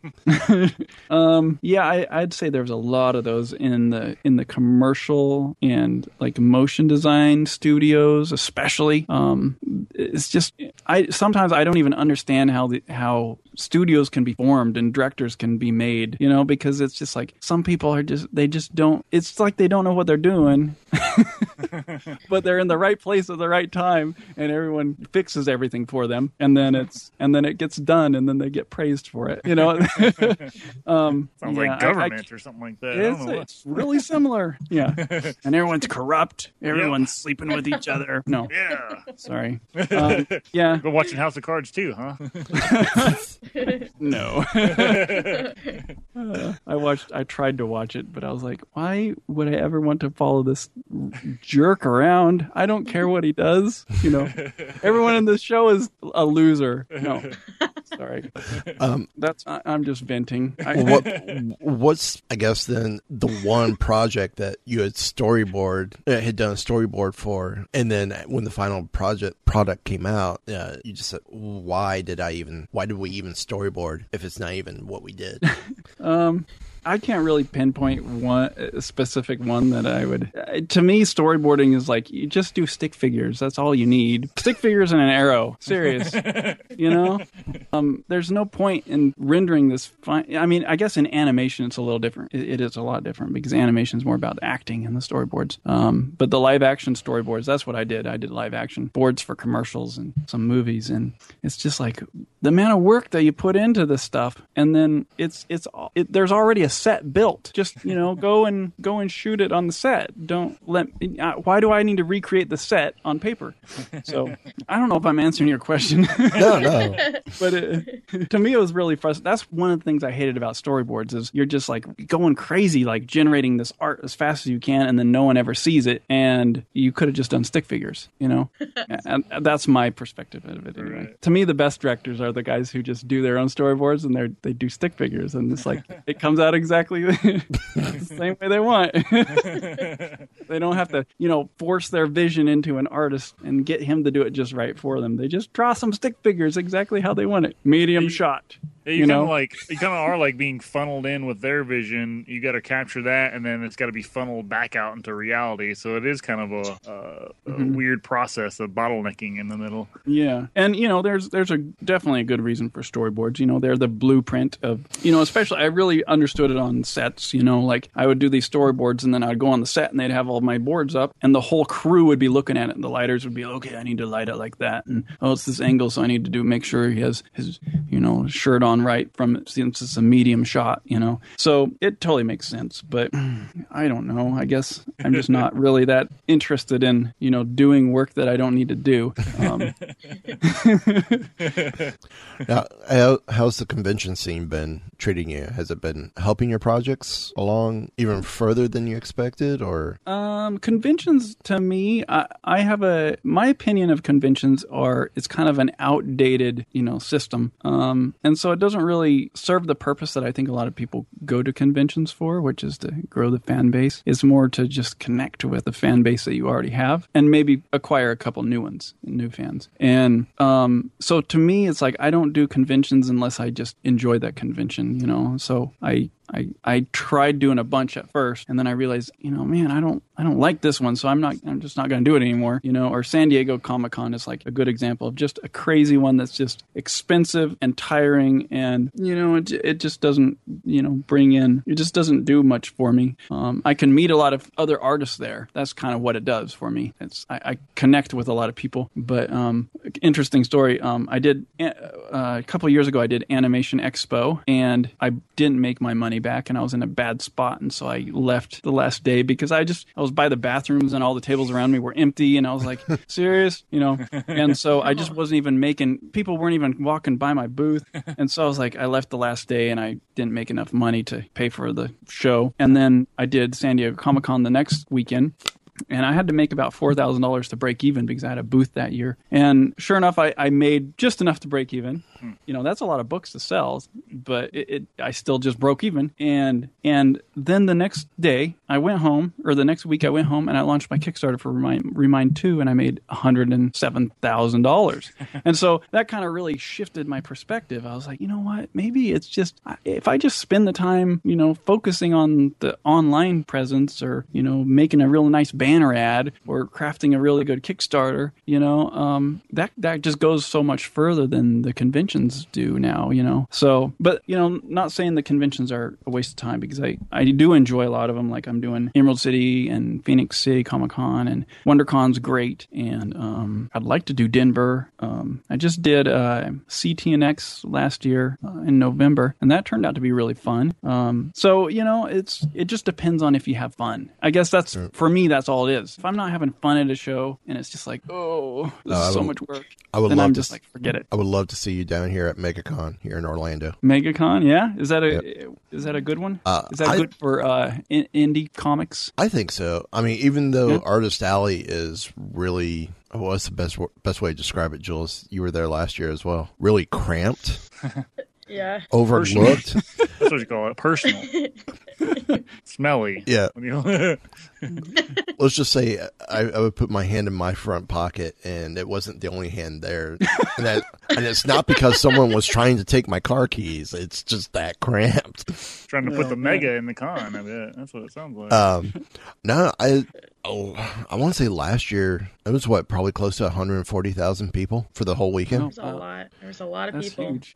Yeah, I'd say there's a lot of those in the commercial and like motion design studios, especially. It's just sometimes I don't even understand how studios can be formed and directors can be made, you know, because it's just like some people they just don't. It's like they don't know what they're doing. But they're in the right place at the right time, and everyone fixes everything for them, and then it gets done, and then they get praised for it. You know, sounds like government or something like that. It's really similar. Yeah, and everyone's corrupt. Everyone's sleeping with each other. No, yeah, sorry. Yeah, been watching House of Cards too, huh? No. I tried to watch it, but I was like, why would I ever want to follow this jerk around? I don't care what he does. You know, everyone in this show is a loser. No. Sorry. I'm just venting. What's, I guess, then the one project that you had done a storyboard for, and then when the final product came out, you just said, why did we even storyboard if it's not even what we did? I can't really pinpoint a specific one that I would. To me, storyboarding is like you just do stick figures. That's all you need. Stick figures and an arrow. Serious, you know. There's no point in rendering this. I mean, I guess in animation it's a little different. It is a lot different because animation is more about the acting and the storyboards. But the live action storyboards, that's what I did. I did live action boards for commercials and some movies, and it's just like the amount of work that you put into this stuff, and then there's already a set built. Just, you know, go and shoot it on the set. Don't let why do I need to recreate the set on paper? So I don't know if I'm answering your question. No. But to me it was really frustrating. That's one of the things I hated about storyboards is you're just like going crazy, like generating this art as fast as you can, and then no one ever sees it, and you could have just done stick figures, you know. And that's my perspective of it anyway. Right. To me, the best directors are the guys who just do their own storyboards and they do stick figures, and it's like it comes out exactly the same way they want. They don't have to, you know, force their vision into an artist and get him to do it just right for them. They just draw some stick figures exactly how they want it. Medium shot. Yeah, you kind of are like being funneled in with their vision. You got to capture that, and then it's got to be funneled back out into reality. So it is kind of a weird process of bottlenecking in the middle. Yeah, and you know, there's definitely a good reason for storyboards. You know, they're the blueprint of, you know, especially I really understood it on sets. You know, like I would do these storyboards, and then I'd go on the set, and they'd have all my boards up, and the whole crew would be looking at it, and the lighters would be okay, I need to light it like that, and it's this angle, so I need to make sure he has his, you know, shirt on right since it's a medium shot, you know. So it totally makes sense, but I don't know. I guess I'm just not really that interested in, you know, doing work that I don't need to do. Now, how's the convention scene been treating you? Has it been helping your projects along even further than you expected, or? Conventions, to me, I have my opinion of conventions it's kind of an outdated, you know, system. And so it doesn't really serve the purpose that I think a lot of people go to conventions for, which is to grow the fan base. It's more to just connect with the fan base that you already have and maybe acquire a couple new ones, new fans. And so to me, it's like I don't do conventions unless I just enjoy that convention, you know. So I tried doing a bunch at first, and then I realized, you know, man, I don't like this one, so I'm just not going to do it anymore, you know. Or San Diego Comic-Con is like a good example of just a crazy one that's just expensive and tiring, and you know, it just doesn't, you know, it just doesn't do much for me. I can meet a lot of other artists there. That's kind of what it does for me. I connect with a lot of people. But interesting story. I did a couple of years ago. I did Animation Expo, and I didn't make my money back, and I was in a bad spot, and so I left the last day because I was by the bathrooms, and all the tables around me were empty, and I was like, serious, you know. And so I just wasn't even people weren't even walking by my booth, and so I was like, I left the last day, and I didn't make enough money to pay for the show. And then I did San Diego Comic-Con the next weekend, and I had to make about $4,000 to break even because I had a booth that year. And sure enough, I made just enough to break even. You know, that's a lot of books to sell, but I still just broke even. And then the next day I went home, or the next week I went home, and I launched my Kickstarter for Remind 2, and I made $107,000. And so that kind of really shifted my perspective. I was like, you know what, maybe it's just, if I just spend the time, you know, focusing on the online presence, or, you know, making a real nice banner ad, or crafting a really good Kickstarter, you know, that just goes so much further than the conventions do now, you know. So, but, you know, not saying the conventions are a waste of time, because I do enjoy a lot of them. Like I'm doing Emerald City and Phoenix City Comic-Con, and WonderCon's great, and I'd like to do Denver. I just did CTNX last year in November, and that turned out to be really fun. So, you know, it just depends on if you have fun. I guess for me, that's all all it is. If I'm not having fun at a show and it's just like, oh, this is so much work, then I'm just like, forget it. I would love to see you down here at MegaCon here in Orlando. MegaCon, yeah? Is that a good one? Is that good for indie comics? I think so. I mean, even though Artist Alley is really, what's the best way to describe it, Jules? You were there last year as well. Really cramped. Yeah. Overlooked. That's what you call it. Personal. Smelly. Yeah. Let's just say I would put my hand in my front pocket, and it wasn't the only hand there. And it's not because someone was trying to take my car keys. It's just that cramped. Trying to put the mega in the con. I bet that's what it sounds like. No, I want to say last year it was probably close to 140,000 people for the whole weekend. There was a lot. There was a lot of people. Huge.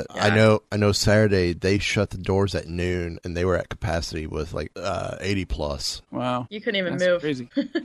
I know. Saturday they shut the doors at noon, and they were at capacity with like 80 plus. Wow, you couldn't even that's move. Crazy.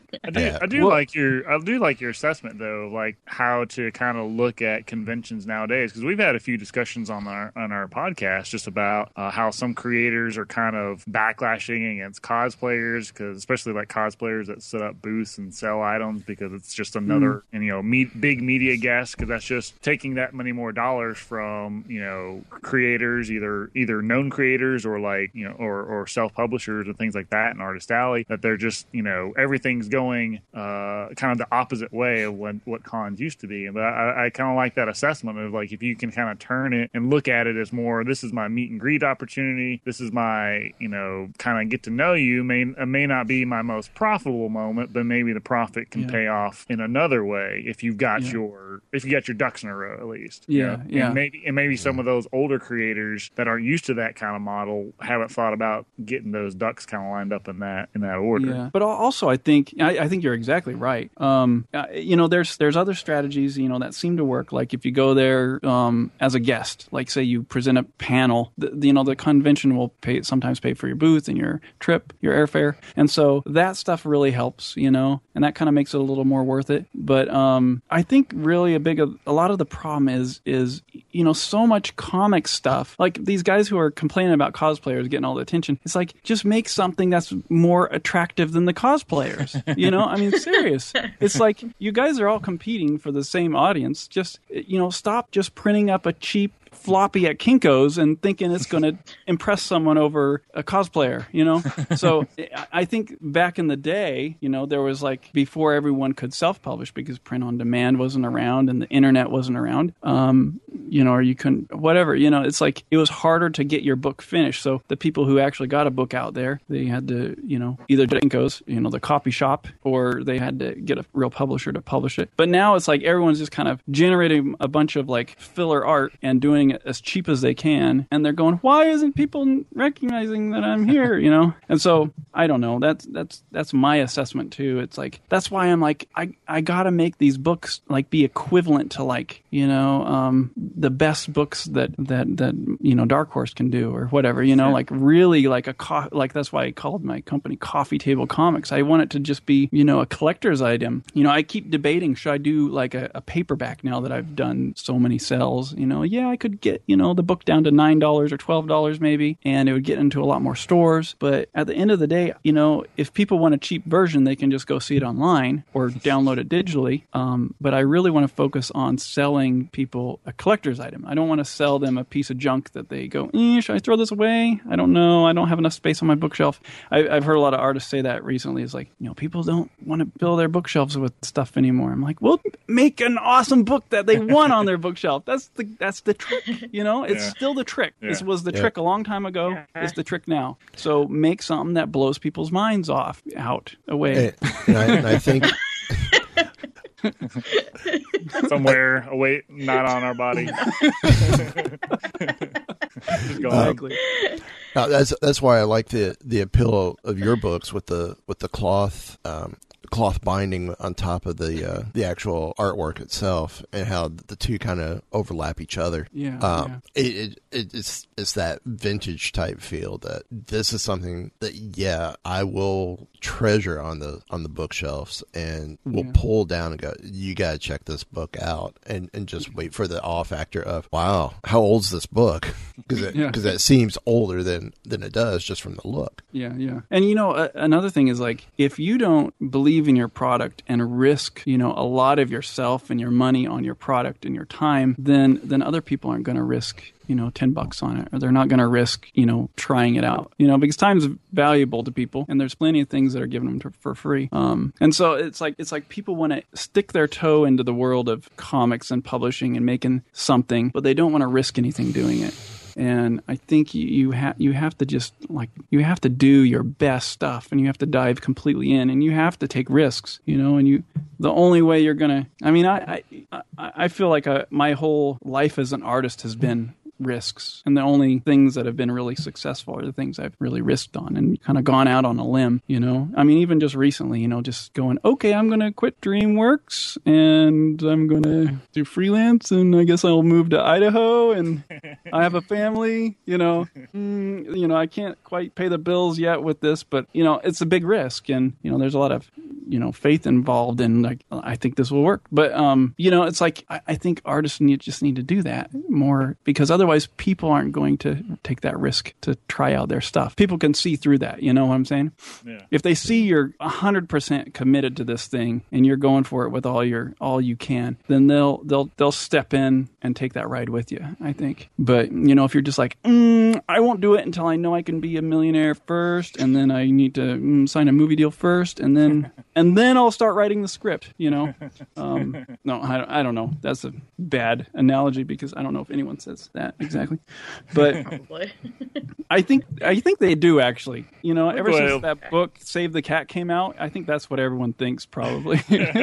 I do like your assessment though, like how to kind of look at conventions nowadays, because we've had a few discussions on our podcast just about how some creators are kind of backlashing against cosplayers, because especially like cosplayers that set up booths and sell items, because it's just another big media guest, because that's just taking that many more dollars from creators, either known creators or like or self-publishers and things like that in Artist Alley, that they're just everything's going kind of the opposite way of what cons used to be. But I kind of like that assessment of like, if you can kind of turn it and look at it as more, this is my meet and greet opportunity, this is my kind of get to know you, may not be my most profitable moment, but maybe the profit can pay off in another way if you've got your ducks in a row at least. And maybe some of those older creators that aren't used to that kind of model haven't thought about getting those ducks kind of lined up in that order. Yeah. But also I think you're exactly right. There's other strategies that seem to work. Like if you go there as a guest, like say you present a panel, the convention will sometimes pay for your booth and your trip, your airfare, and so that stuff really helps, and that kind of makes it a little more worth it. But I think really a lot of the problem is so much comic stuff. Like these guys who are complaining about cosplayers getting all the attention, it's like, just make something that's more attractive than the cosplayers. I mean, serious. It's like, you guys are all competing for the same audience. Just stop just printing up a cheap floppy at Kinko's and thinking it's going to impress someone over a cosplayer, So I think back in the day, there was like, before everyone could self-publish because print on demand wasn't around and the internet wasn't around, or you couldn't, whatever, it's like, it was harder to get your book finished. So the people who actually got a book out there, they had to, either to Kinko's, the copy shop, or they had to get a real publisher to publish it. But now it's like everyone's just kind of generating a bunch of like filler art and doing it as cheap as they can, and they're going, why isn't people recognizing that I'm here? And so I don't know, that's my assessment too. It's like, that's why I'm like, I gotta make these books like be equivalent to like the best books that Dark Horse can do or whatever, like really like like that's why I called my company Coffee Table Comics. I want it to just be a collector's item. I keep debating, should I do like a paperback now that I've done so many sales? I could get the book down to $9 or $12 maybe, and it would get into a lot more stores. But at the end of the day, if people want a cheap version, they can just go see it online or download it digitally. But I really want to focus on selling people a collector's item. I don't want to sell them a piece of junk that they go, should I throw this away? I don't know. I don't have enough space on my bookshelf. I've heard a lot of artists say that recently. It's like, people don't want to fill their bookshelves with stuff anymore. I'm like, well, make an awesome book that they want on their bookshelf. That's the trick. It's still the trick. This was the trick a long time ago. It's the trick now. So make something that blows people's minds away. And I think somewhere away, not on our body. Just go exactly. That's why I like the appeal of your books with the cloth cloth binding on top of the actual artwork itself, and how the two kind of overlap each other. It's that vintage type feel that this is something that I will treasure on the bookshelves and will pull down and go, you got to check this book out, and just wait for the awe factor of, wow, how old's this book? Because it seems older than it does just from the look. And another thing is, like, if you don't believe in your product and risk a lot of yourself and your money on your product and your time, then other people aren't going to risk $10 on it, or they're not going to risk, trying it out, because time's valuable to people, and there's plenty of things that are given them for free. And so it's like people want to stick their toe into the world of comics and publishing and making something, but they don't want to risk anything doing it. And I think you have to just, like, you have to do your best stuff, and you have to dive completely in, and you have to take risks, and the only way you're going to, I feel like my whole life as an artist has been risks, and the only things that have been really successful are the things I've really risked on and kind of gone out on a limb, even just recently, just going, okay, I'm going to quit DreamWorks and I'm going to do freelance, and I guess I'll move to Idaho, and I have a family, I can't quite pay the bills yet with this, but it's a big risk, and there's a lot of faith involved, and like, I think this will work. But it's like, I think artists just need to do that more, because otherwise people aren't going to take that risk to try out their stuff. People can see through that, you know what I'm saying? Yeah. If they see you're 100% committed to this thing and you're going for it with all you can, then they'll step in and take that ride with you, I think. But if you're just like, I won't do it until I know I can be a millionaire first, and then I need to sign a movie deal first, and then I'll start writing the script, No, I don't know. That's a bad analogy, because I don't know if anyone says that exactly. But I think they do, actually. Ever since that book Save the Cat came out, I think that's what everyone thinks, probably.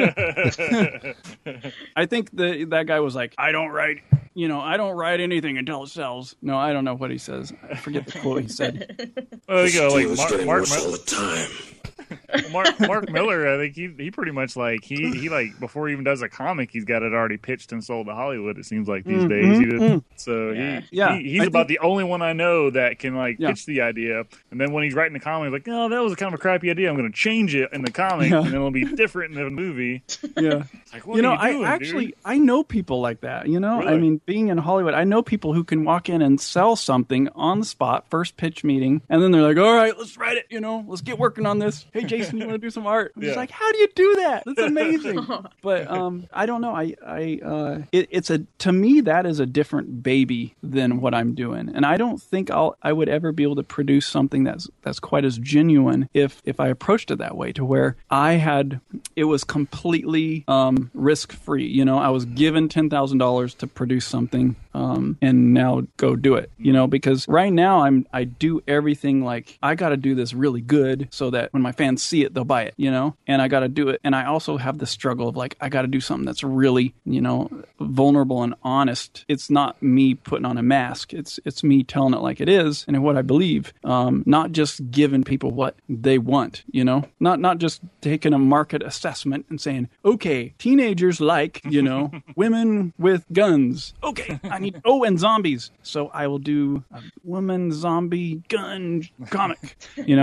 I think that guy was like, I don't write anything until it sells. No, I don't know what he says. I forget the quote he said. Well, you go, like Mark all the time. Mark Miller, I think he pretty much like he like, before he even does a comic, he's got it already pitched and sold to Hollywood, it seems like these days. So he's about the only one I know that can pitch the idea, and then when he's writing the comic, he's like, oh, that was kind of a crappy idea, I'm going to change it in the comic, and then it'll be different in the movie. Yeah. It's like, what are you doing, dude? I know people like that, Really? I mean, being in Hollywood, I know people who can walk in and sell something on the spot, first pitch meeting, and then they're like, all right, let's write it, let's get working on this. Hey, Jason, you want to do some art? I'm just like, how do you do that? That's amazing. But I don't know. To me, that is a different baby than what I'm doing, and I don't think I would ever be able to produce something that's quite as genuine if I approached it that way, to where it was completely risk free. I was given $10,000 to produce something, and now go do it. Because right now I do everything like, I got to do this really good so that when my fans see it, they'll buy it. And I got to do it. And I also have the struggle of like, I got to do something that's really, vulnerable and honest. It's not me putting on a mask. It's me telling it like it is and what I believe. Not just giving people what they want. Not just taking a market assessment and saying, okay, teenagers like, women with guns. Okay, I need and zombies. So I will do a woman zombie gun comic.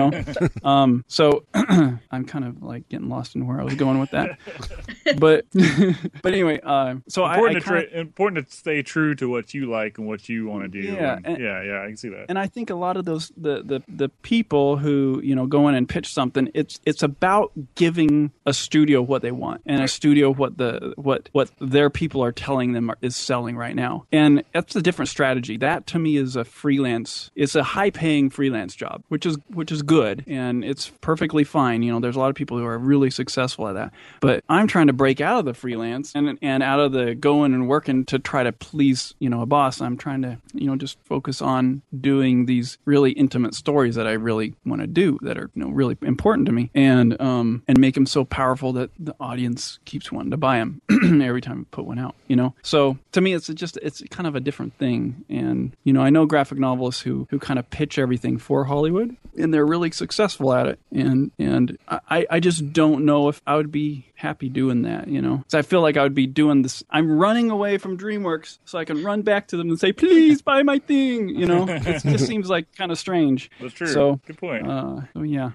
So I'm kind of like getting lost in where I was going with that. But anyway, so important to stay true to what you like and what you want to do. Yeah, I can see that. And I think a lot of those the people who go in and pitch something, it's about giving a studio what they want, and a studio what their people are telling them is selling right now. And that's a different strategy. That to me is it's a high paying freelance job, which is good, and it's perfectly fine. There's a lot of people who are really successful at that. But I'm trying to break out of the freelance and out of the going and working to try to please, a boss. I'm trying to, just focus on doing these really intimate stories that I really want to do, that are, really important to me, and make them so powerful that the audience keeps wanting to buy them every time I put one out, So to me, it's kind of a different thing. And, I know graphic novelists who kind of pitch everything for Hollywood, and they're really successful at it. And And I just don't know if I would be happy doing that, you know? So I feel like I would be doing this. I'm running away from DreamWorks so I can run back to them and say, please buy my thing, you know? It just seems like kind of strange. That's true. So, good point. So yeah.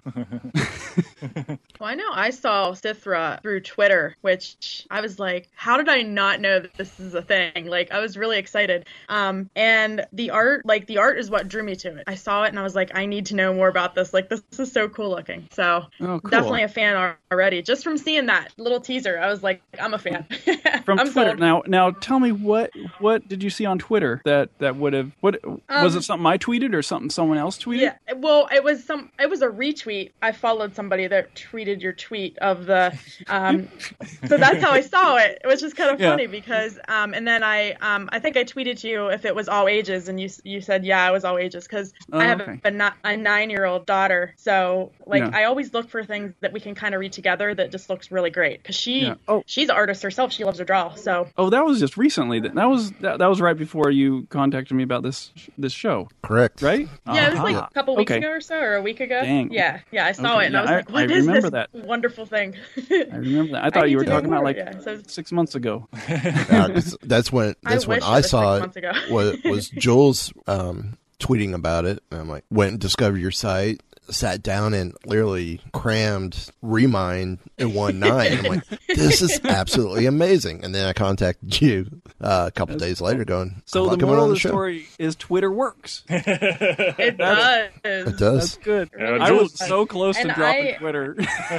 Well, I know I saw Sithra through Twitter, which I was like, how did I not know that this is a thing? Like, I was really excited. And the art is what drew me to it. I saw it and I was like, I need to know more about this. Like, this is so cool looking. So definitely a fan already. Just from seeing that little teaser, I was like, I'm a fan. From I'm Twitter. sold. Now tell me what did you see on Twitter that would have was it something I tweeted or something someone else tweeted? Yeah, well, it was a retweet. I followed somebody that tweeted your tweet of the so that's how I saw it, which is kind of funny because and then I think I tweeted to you if it was all ages, and you said yeah, it was all ages because I have a 9-year-old daughter, so I always look for things that we can kind of read together that just looks really great because she's an artist herself. She loves to draw. So that was just recently. That was right before you contacted me about this show. Correct. Right? Yeah, it was like a couple weeks ago or so, or a week ago. Dang. Yeah, I saw it and I was like, what is this wonderful thing? I remember that. I thought you were talking about 6 months ago. That's when I saw it. Was Jules tweeting about it? And I'm like, went and discovered your site, sat down and literally crammed Remind in one night. I'm like, this is absolutely amazing. And then I contacted you a couple days later going, so the moral of the story is Twitter works. It does. It does. That's good. I was so close to dropping Twitter.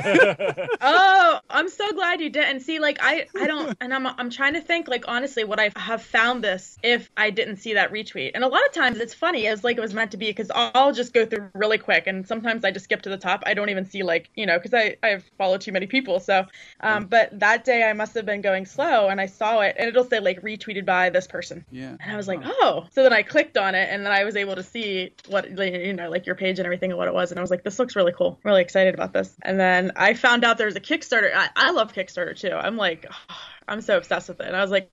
Oh, I'm so glad you didn't. See, like, I don't, and I'm trying to think, like, honestly, would I have found this if I didn't see that retweet? And a lot of times it's funny, as like it was meant to be, because I'll just go through really quick, and sometimes I just skip to the top. I don't even see, like, you know, because I follow too many people. So, but that day I must have been going slow, and I saw it, and it'll say, like, retweeted by this person. Yeah. And I was like, oh. So then I clicked on it, and then I was able to see what, you know, like, your page and everything and what it was, and I was like, this looks really cool. I'm really excited about this. And then I found out there's a Kickstarter. I love Kickstarter, too. I'm like, oh, I'm so obsessed with it. And I was like,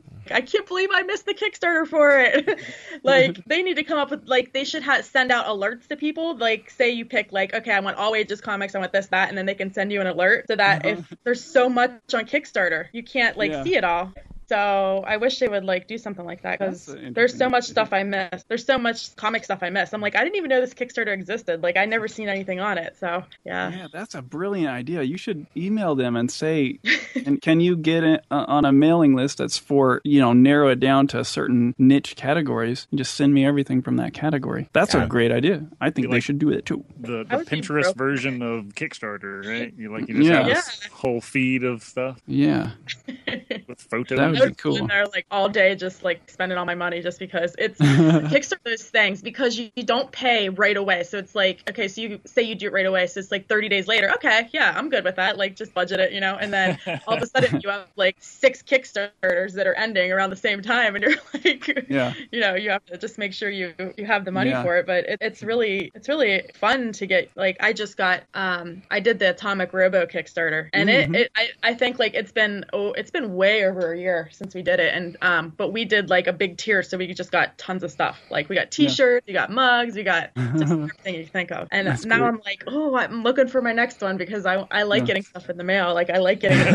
I can't believe I missed the Kickstarter for it. Like, they need to come up with, like, they should send out alerts to people. Like, say you pick, like, okay, I want all ages comics, I want this, that, and then they can send you an alert so that if there's so much on Kickstarter, you can't, like, see it all. So I wish they would, like, do something like that, because there's so much stuff I miss. There's so much comic stuff I miss. I'm like, I didn't even know this Kickstarter existed. Like, I never seen anything on it. So, yeah. Yeah, that's a brilliant idea. You should email them and say, and can you get it on a mailing list that's for, you know, narrow it down to certain niche categories and just send me everything from that category. That's a great idea. I think they should do it, too. The Pinterest version of Kickstarter, right? You just have this whole feed of stuff. Yeah. With photos. That would be cool. In there, like, all day just, like, spending all my money just because it's Kickstarter those things because you don't pay right away. So it's like, okay, so you say you do it right away. So it's like 30 days later. Okay, yeah, I'm good with that. Like, just budget it, you know? And then all of a sudden you have, like, 6 Kickstarters that are ending around the same time. And you're like, you know, you have to just make sure you have the money for it. But it's really fun to get, like, I just got, I did the Atomic Robo Kickstarter. And I think, like, it's been way over a year since we did it, and but we did, like, a big tier, so we just got tons of stuff. Like, we got t-shirts, we got mugs, we got just everything you think of. And now I'm like, oh, I'm looking for my next one because I like getting stuff in the mail. Like, I like getting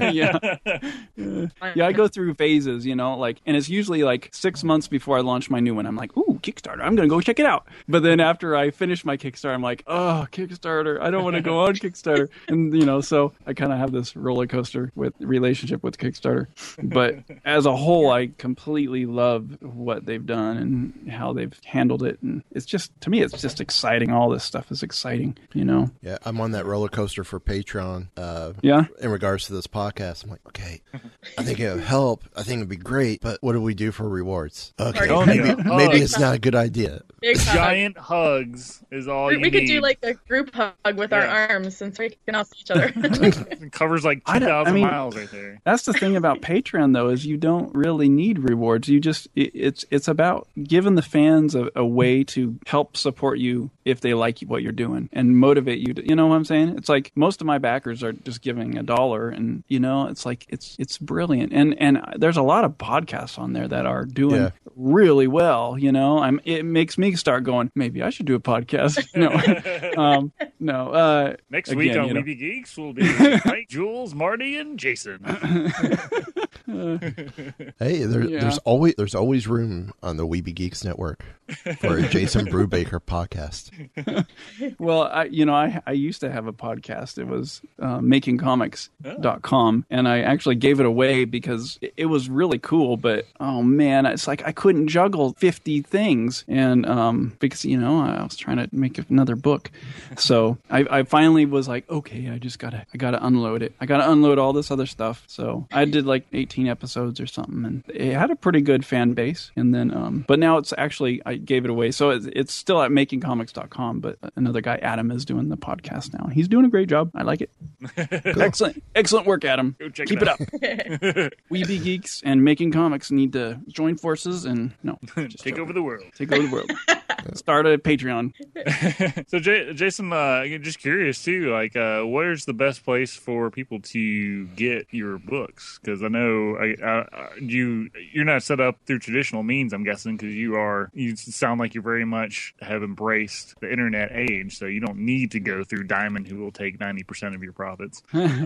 Yeah, I go through phases, you know, like, and it's usually like 6 months before I launch my new one. I'm like, ooh, Kickstarter, I'm gonna go check it out. But then after I finish my Kickstarter, I'm like, oh, Kickstarter, I don't want to go on Kickstarter. And, you know, so I kind of have this roller coaster relationship with Kickstarter. But as a whole, I completely love what they've done and how they've handled it. And it's just, to me, it's just exciting. All this stuff is exciting, you know? Yeah, I'm on that roller coaster for Patreon. In regards to this podcast, I'm like, okay, I think it would help. I think it'd be great. But what do we do for rewards? Okay, maybe it's not a good idea. Giant hugs is all you need. We could do, like, a group hug with our arms since we can all see each other. It covers like 2,000 miles right there. That's the thing about Patreon, understand though is you don't really need rewards. You just it's about giving the fans a way to help support you if they like what you're doing and motivate you to, you know what I'm saying? It's like most of my backers are just giving $1, and you know, it's like it's brilliant. And there's a lot of podcasts on there that are doing really well, you know. It makes me start going, maybe I should do a podcast. No. Next week on Weeby Geeks will be Mike, Jules, Marty, and Jason. Hey, there's always room on the Weeby Geeks network for a Jason Brubaker podcast. Well, I used to have a podcast. It was makingcomics.com, and I actually gave it away because it was really cool, but oh man, it's like I couldn't juggle 50 things, and because I was trying to make another book. So I finally was like, okay, I gotta unload it. I gotta unload all this other stuff. So I did like 18 episodes or something, and it had a pretty good fan base. And then, but now it's actually, I gave it away. So it's still at makingcomics.com, but another guy, Adam, is doing the podcast now. He's doing a great job. I like it. Cool. Excellent work, Adam. Keep it up. Weeby Geeks and Making Comics need to join forces and take over the world. Take over the world. Start a Patreon. So, Jason, just curious too. Like, where's the best place for people to get your books? Because I know you're not set up through traditional means. I'm guessing because you sound like you very much have embraced the internet age, so you don't need to go through Diamond, who will take 90% of your profits.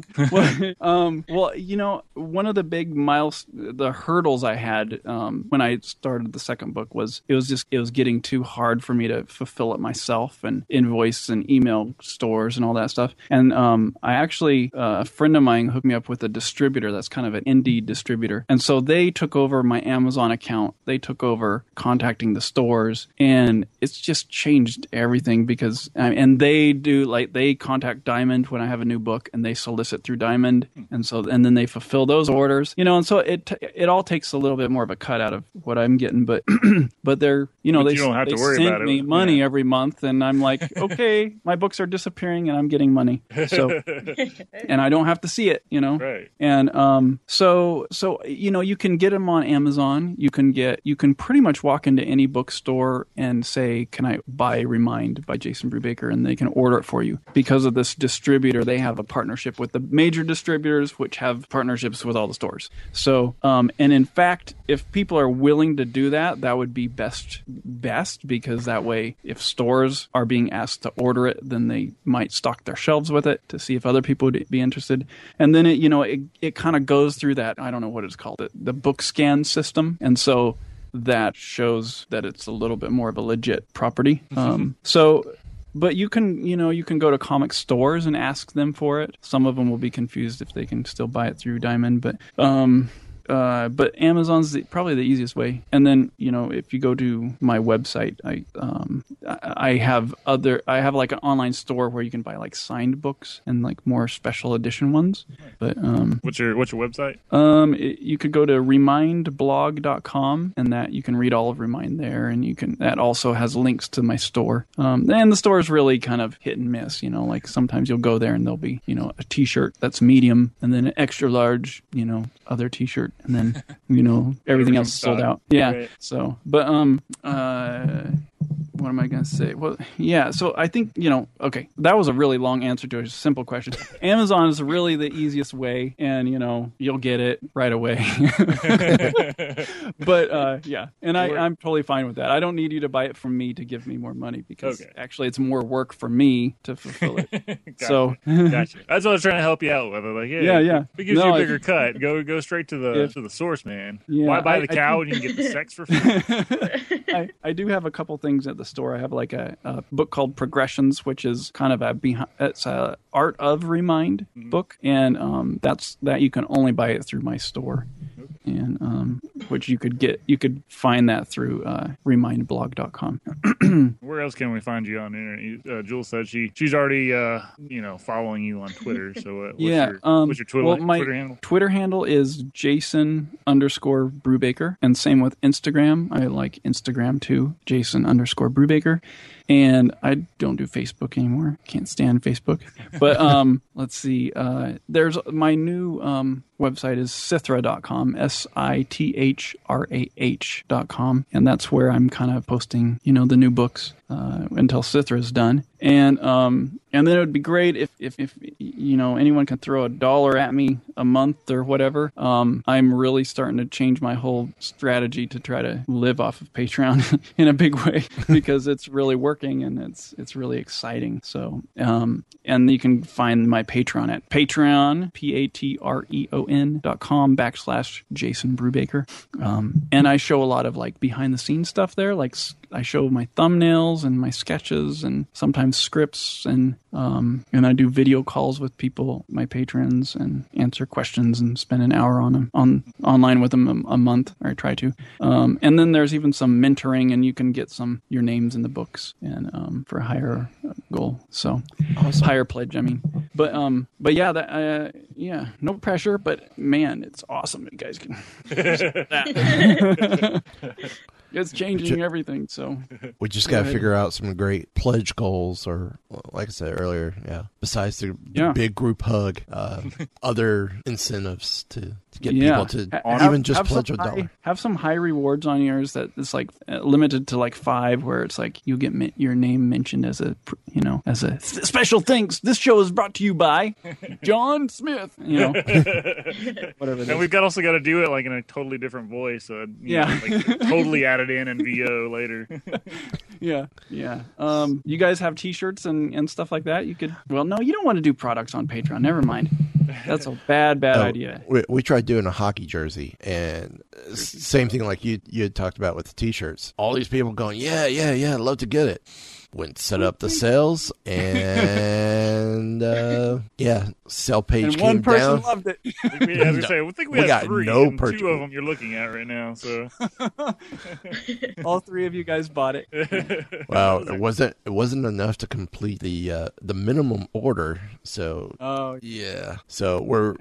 Well, one of the big the hurdles I had when I started the second book was it was getting too hard for me to fulfill it myself and invoice and email stores and all that stuff. And I actually, a friend of mine hooked me up with a distributor that's kind of an indie distributor. And so they took over my Amazon account. They took over contacting the stores, and it's just changed everything because, and they contact Diamond when I have a new book, and they solicit through Diamond. And then they fulfill those orders, and so it all takes a little bit more of a cut out of what I'm getting, but they're, you don't have to worry about it. Me money every month, and I'm like, okay, my books are disappearing and I'm getting money, so and I don't have to see it, right. And so you can get them on Amazon. You can pretty much walk into any bookstore and say, can I buy Remind by Jason Brubaker, and they can order it for you. Because of this distributor, they have a partnership with the major distributors, which have partnerships with all the stores. So and in fact, if people are willing to do that, that would be best, because that way, if stores are being asked to order it, then they might stock their shelves with it to see if other people would be interested. And then it kind of goes through that, I don't know what it's called, the book scan system. And so that shows that it's a little bit more of a legit property. But you can go to comic stores and ask them for it. Some of them will be confused if they can still buy it through Diamond, but Amazon's probably the easiest way. And then, if you go to my website, I have like an online store where you can buy like signed books and like more special edition ones. But what's your website? You could go to remindblog.com, and that you can read all of Remind there, and that also has links to my store. And the store is really kind of hit and miss, like sometimes you'll go there and there'll be, a t-shirt that's medium, and then an extra large, other t-shirt, and then everything else is sold out. Yeah. Right. So, but what am I going to say? Well, yeah. So I think okay, that was a really long answer to a simple question. Amazon is really the easiest way, and you'll get it right away. But yeah, and I'm totally fine with that. I don't need you to buy it from me to give me more money, because actually it's more work for me to fulfill it. Gotcha. So gotcha. That's what I was trying to help you out with. Like, yeah. If it gives you a bigger cut, go straight to the source, man. Yeah, why buy the cow when you can get the sex for free? I do have a couple things at the store. I have like a book called Progressions, which is kind of it's a Art of Remind book, and that you can only buy it through my store, and which you could find that through remindblog.com. Where else can we find you on the internet? Jules said she's already following you on Twitter. So what's your Twitter handle? Twitter handle is Jason_Brubaker, and same with Instagram. I like Instagram too, Jason_Brubaker. And I don't do Facebook anymore. Can't stand Facebook. But let's see. There's my new website is Sithra.com, SITHRAH.com, and that's where I'm kind of posting, the new books until Sithra is done. And then it would be great if anyone can throw $1 at me a month or whatever. I'm really starting to change my whole strategy to try to live off of Patreon in a big way because it's really working and it's really exciting. So and you can find my Patreon at Patreon, patreon.com/Jason Brubaker. And I show a lot of like behind the scenes stuff there. Like I show my thumbnails and my sketches and sometimes scripts and I do video calls with people, my patrons, and answer questions and spend an hour online with them a month, or I try to. And then there's even some mentoring, and you can get your names in the books and for a higher goal. So awesome. Higher pledge, I mean. But yeah, no pressure, but man, it's awesome. You guys can that. It's changing everything, so we just got to figure out some great pledge goals, or like I said earlier, besides the big group hug, other incentives to get people to even just pledge $1. Have some high rewards on yours that is like limited to like 5, where it's like you get your name mentioned as a special thanks. This show is brought to you by John Smith. Whatever. And we've also got to do it like in a totally different voice. So, like totally added in VO later. Yeah. You guys have T-shirts and stuff like that. You could. Well, no, you don't want to do products on Patreon. Never mind. That's a bad idea. We tried doing a hockey jersey, and same thing like you had talked about with the T-shirts. All these people going, yeah, I'd love to get it. Went set up the sales, and sell page and came one person down. Loved it. I think we have 3, no and 2 of them you're looking at right now. So all 3 of you guys bought it. Wow, it wasn't enough to complete the minimum order. So so we're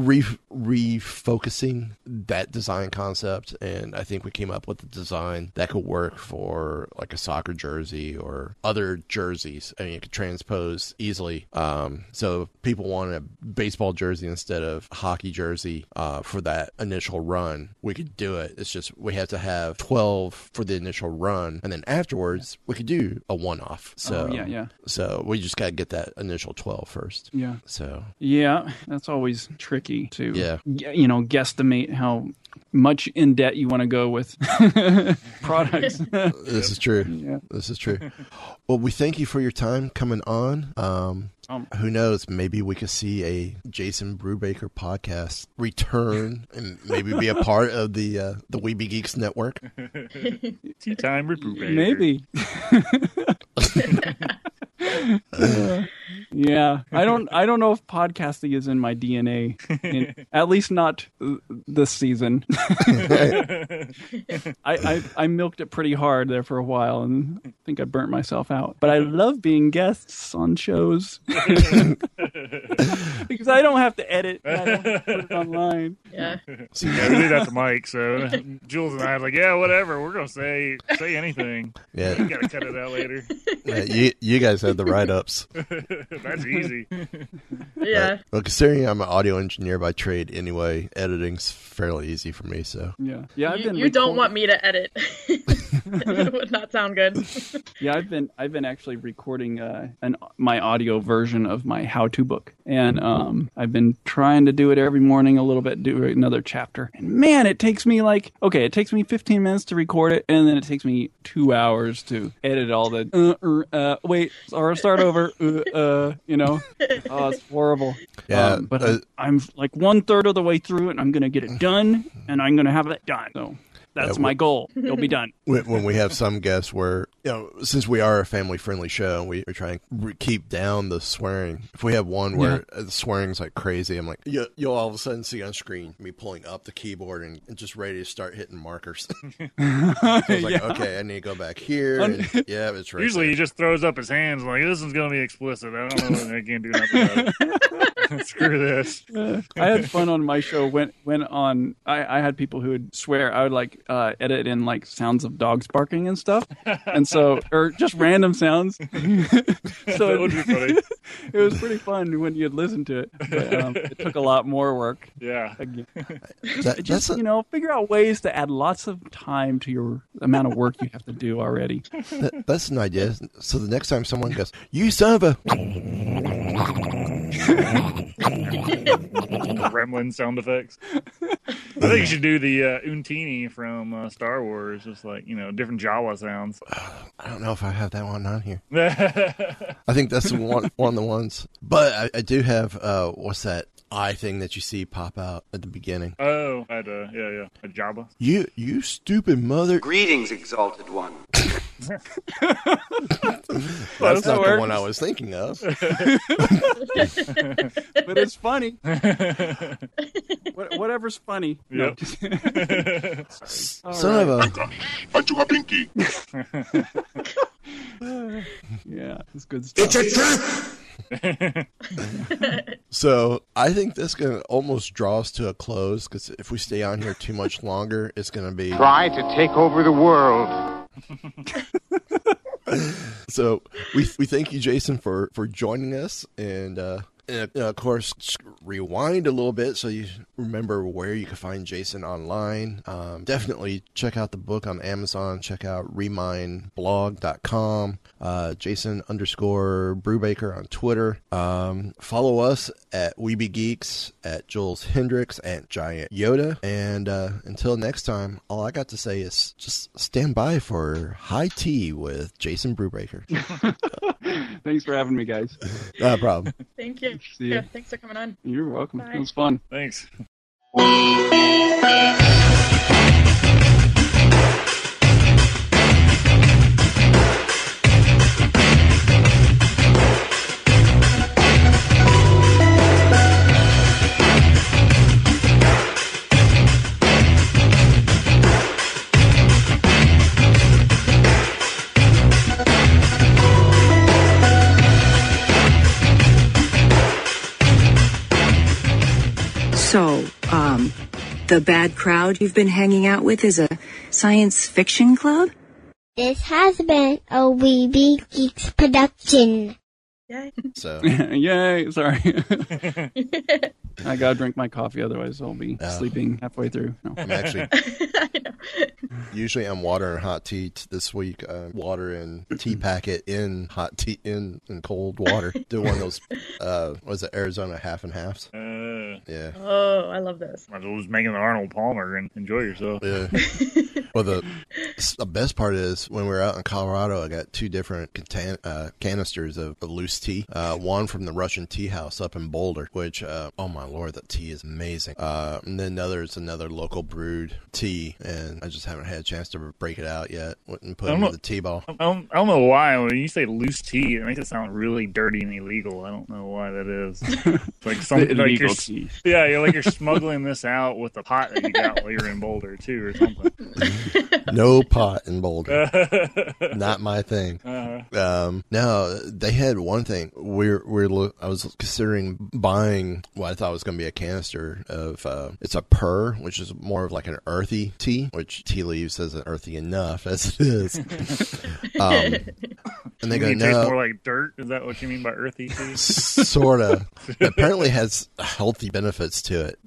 refocusing that design concept, and I think we came up with a design that could work for like a soccer jersey or other jerseys. I mean, it could transpose easily. So if people want a baseball jersey instead of hockey jersey for that initial run, we could do it. It's just we have to have 12 for the initial run, and then afterwards we could do a one-off. So so we just got to get that initial 12 first. Yeah. So that's always tricky to guesstimate how much in debt you want to go with products. This is true. Yeah. This is true. Well, we thank you for your time coming on. Who knows? Maybe we could see a Jason Brubaker podcast return and maybe be a part of the Weeby Geeks network. Tea time with Brubaker. Maybe. I don't know if podcasting is in my DNA, at least not this season. I milked it pretty hard there for a while, and I think I burnt myself out. But I love being guests on shows because I don't have to edit. I don't have to put it online. Yeah. We did that to Mike. So Jules and I were like, whatever. We're gonna say anything. Yeah, you gotta cut it out later. Yeah, you guys have the write-ups. That's easy. Yeah. Well, considering I'm an audio engineer by trade anyway, editing's fairly easy for me. So you don't want me to edit. It would not sound good. Yeah, I've been actually recording my audio version of my how-to book, and I've been trying to do it every morning a little bit, do another chapter. And man, it takes me it takes me 15 minutes to record it, and then it takes me 2 hours to edit all the wait, or start over. Oh, it's horrible. Yeah, but I'm like 1/3 of the way through it, and I'm gonna get it done, and I'm gonna have it done. So that's my goal. It'll be done. When we have some guests where, since we are a family-friendly show, we're trying to keep down the swearing. If we have one where the swearing's like crazy, I'm like, you'll all of a sudden see on screen me pulling up the keyboard and just ready to start hitting markers. So I was like, okay, I need to go back here. And, it's right Usually there. he just throws up his hands like, this is going to be explicit. I don't know. I can't do nothing about it. Screw this. I had fun on my show. I had people who would swear. I would edit in sounds of dogs barking and stuff, and so or just random sounds. So that would be funny. It was pretty fun when you'd listen to it. But, it took a lot more work. Yeah. Figure out ways to add lots of time to your amount of work you have to do already. That's an idea. So the next time someone goes, "You son of a," Gremlin sound effects. I think you should do the Untini from Star Wars, just different Jawa sounds. I don't know if I have that one on here. I think that's one of the ones. But I do have what's that eye thing that you see pop out at the beginning? Oh, a Jabba. You stupid mother. Greetings, exalted one. That's not the one I was thinking of. But it's funny. Whatever's funny. Yep. Son of a... I took a pinky. Yeah, it's good stuff. It's a trap! So I think this going to almost draw us to a close, because if we stay on here too much longer, it's going to be... Try to take over the world. So we thank you, Jason, for joining us, and of course, rewind a little bit so you remember where you can find Jason online. Definitely check out the book on Amazon. Check out remindblog.com. Jason_Brubaker on Twitter. Follow us at Weeby Geeks, at Jules Hendricks, at Giant Yoda. And until next time, all I got to say is just stand by for High Tea with Jason Brubaker. Thanks for having me, guys. No problem. Thank you. See ya. Yeah, thanks for coming on. You're welcome. Bye. It was fun. Thanks. So, the bad crowd you've been hanging out with is a science fiction club? This has been a Weeby Geeks production. Yay. So. Yay, sorry. I gotta drink my coffee, otherwise I'll be sleeping halfway through. No. I'm actually... Usually I'm watering hot tea this week. Water and tea packet in hot tea in cold water. Do one of those, was it Arizona half and halves? Yeah. Oh, I love this. Might as well just make an Arnold Palmer and enjoy yourself. Yeah. Well, the best part is when we were out in Colorado, I got two different canisters of loose tea. One from the Russian Tea House up in Boulder, which, oh my lord, that tea is amazing. And then another local brewed tea, and I just haven't had a chance to break it out yet and put it in the tea ball. I don't know why. When you say loose tea, it makes it sound really dirty and illegal. I don't know why that is. Like something like you're, tea. Yeah, you're smuggling this out with the pot that you got while you're in Boulder too, or something. No pot in Boulder. Not my thing. Uh-huh. No, they had one thing. I was considering buying what I thought was going to be a canister of, it's a purr, which is more of like an earthy tea, which tea leaves isn't earthy enough as it is. And they go, it no. tastes more like dirt? Is that what you mean by earthy tea? Sort of. It apparently has healthy benefits to it.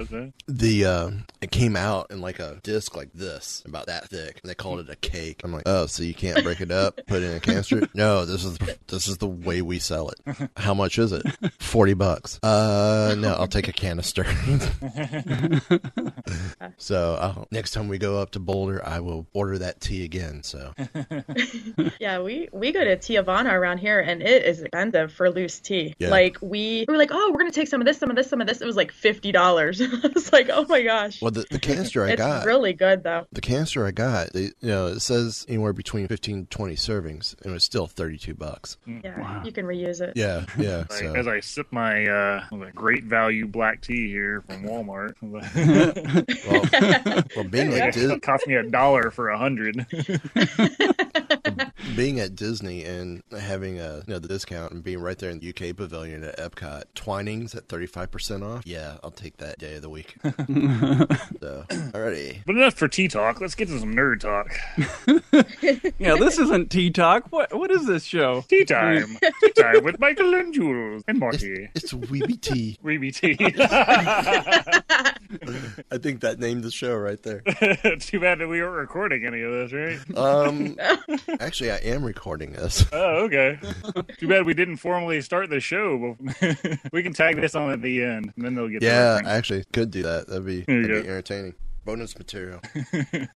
It came out in like a disc like this, about that thick, and they called it a cake. I'm like, oh, so you can't break it up, put it in a canister? No, this is the way we sell it. How much is it? $40. No, I'll take a canister. So next time we go up to Boulder, I will order that tea again. So yeah, we go to Tijuana around here, and it is expensive for loose tea. Yeah. Like we were like, oh, we're gonna take some of this, some of this, some of this. It was like $50. I was like, oh my gosh. Well, the canister I got, it's really good though. The canister I got, it says anywhere between 15 and 20 servings, and it was still $32. Yeah, wow. You can reuse it. Yeah. So. As I sip my great value black tea here from Walmart. well, being like it cost me $1 for 100. being at Disney and having the discount and being right there in the UK pavilion at Epcot, Twinings at 35% off. Yeah, I'll take that day of the week. So, alrighty. But enough for tea talk. Let's get to some nerd talk. Yeah, this isn't tea talk. What is this show? Tea time. Tea time with Michael and Jules and Marty. It's Weeby Tea. Weeby Tea. I think that named the show right there. Too bad that we weren't recording any of this, right? Actually, I am recording this. Oh, okay. Too bad we didn't formally start the show. We can tag this on at the end, and then they'll get. Yeah, I actually could do that. That'd be entertaining. Bonus material.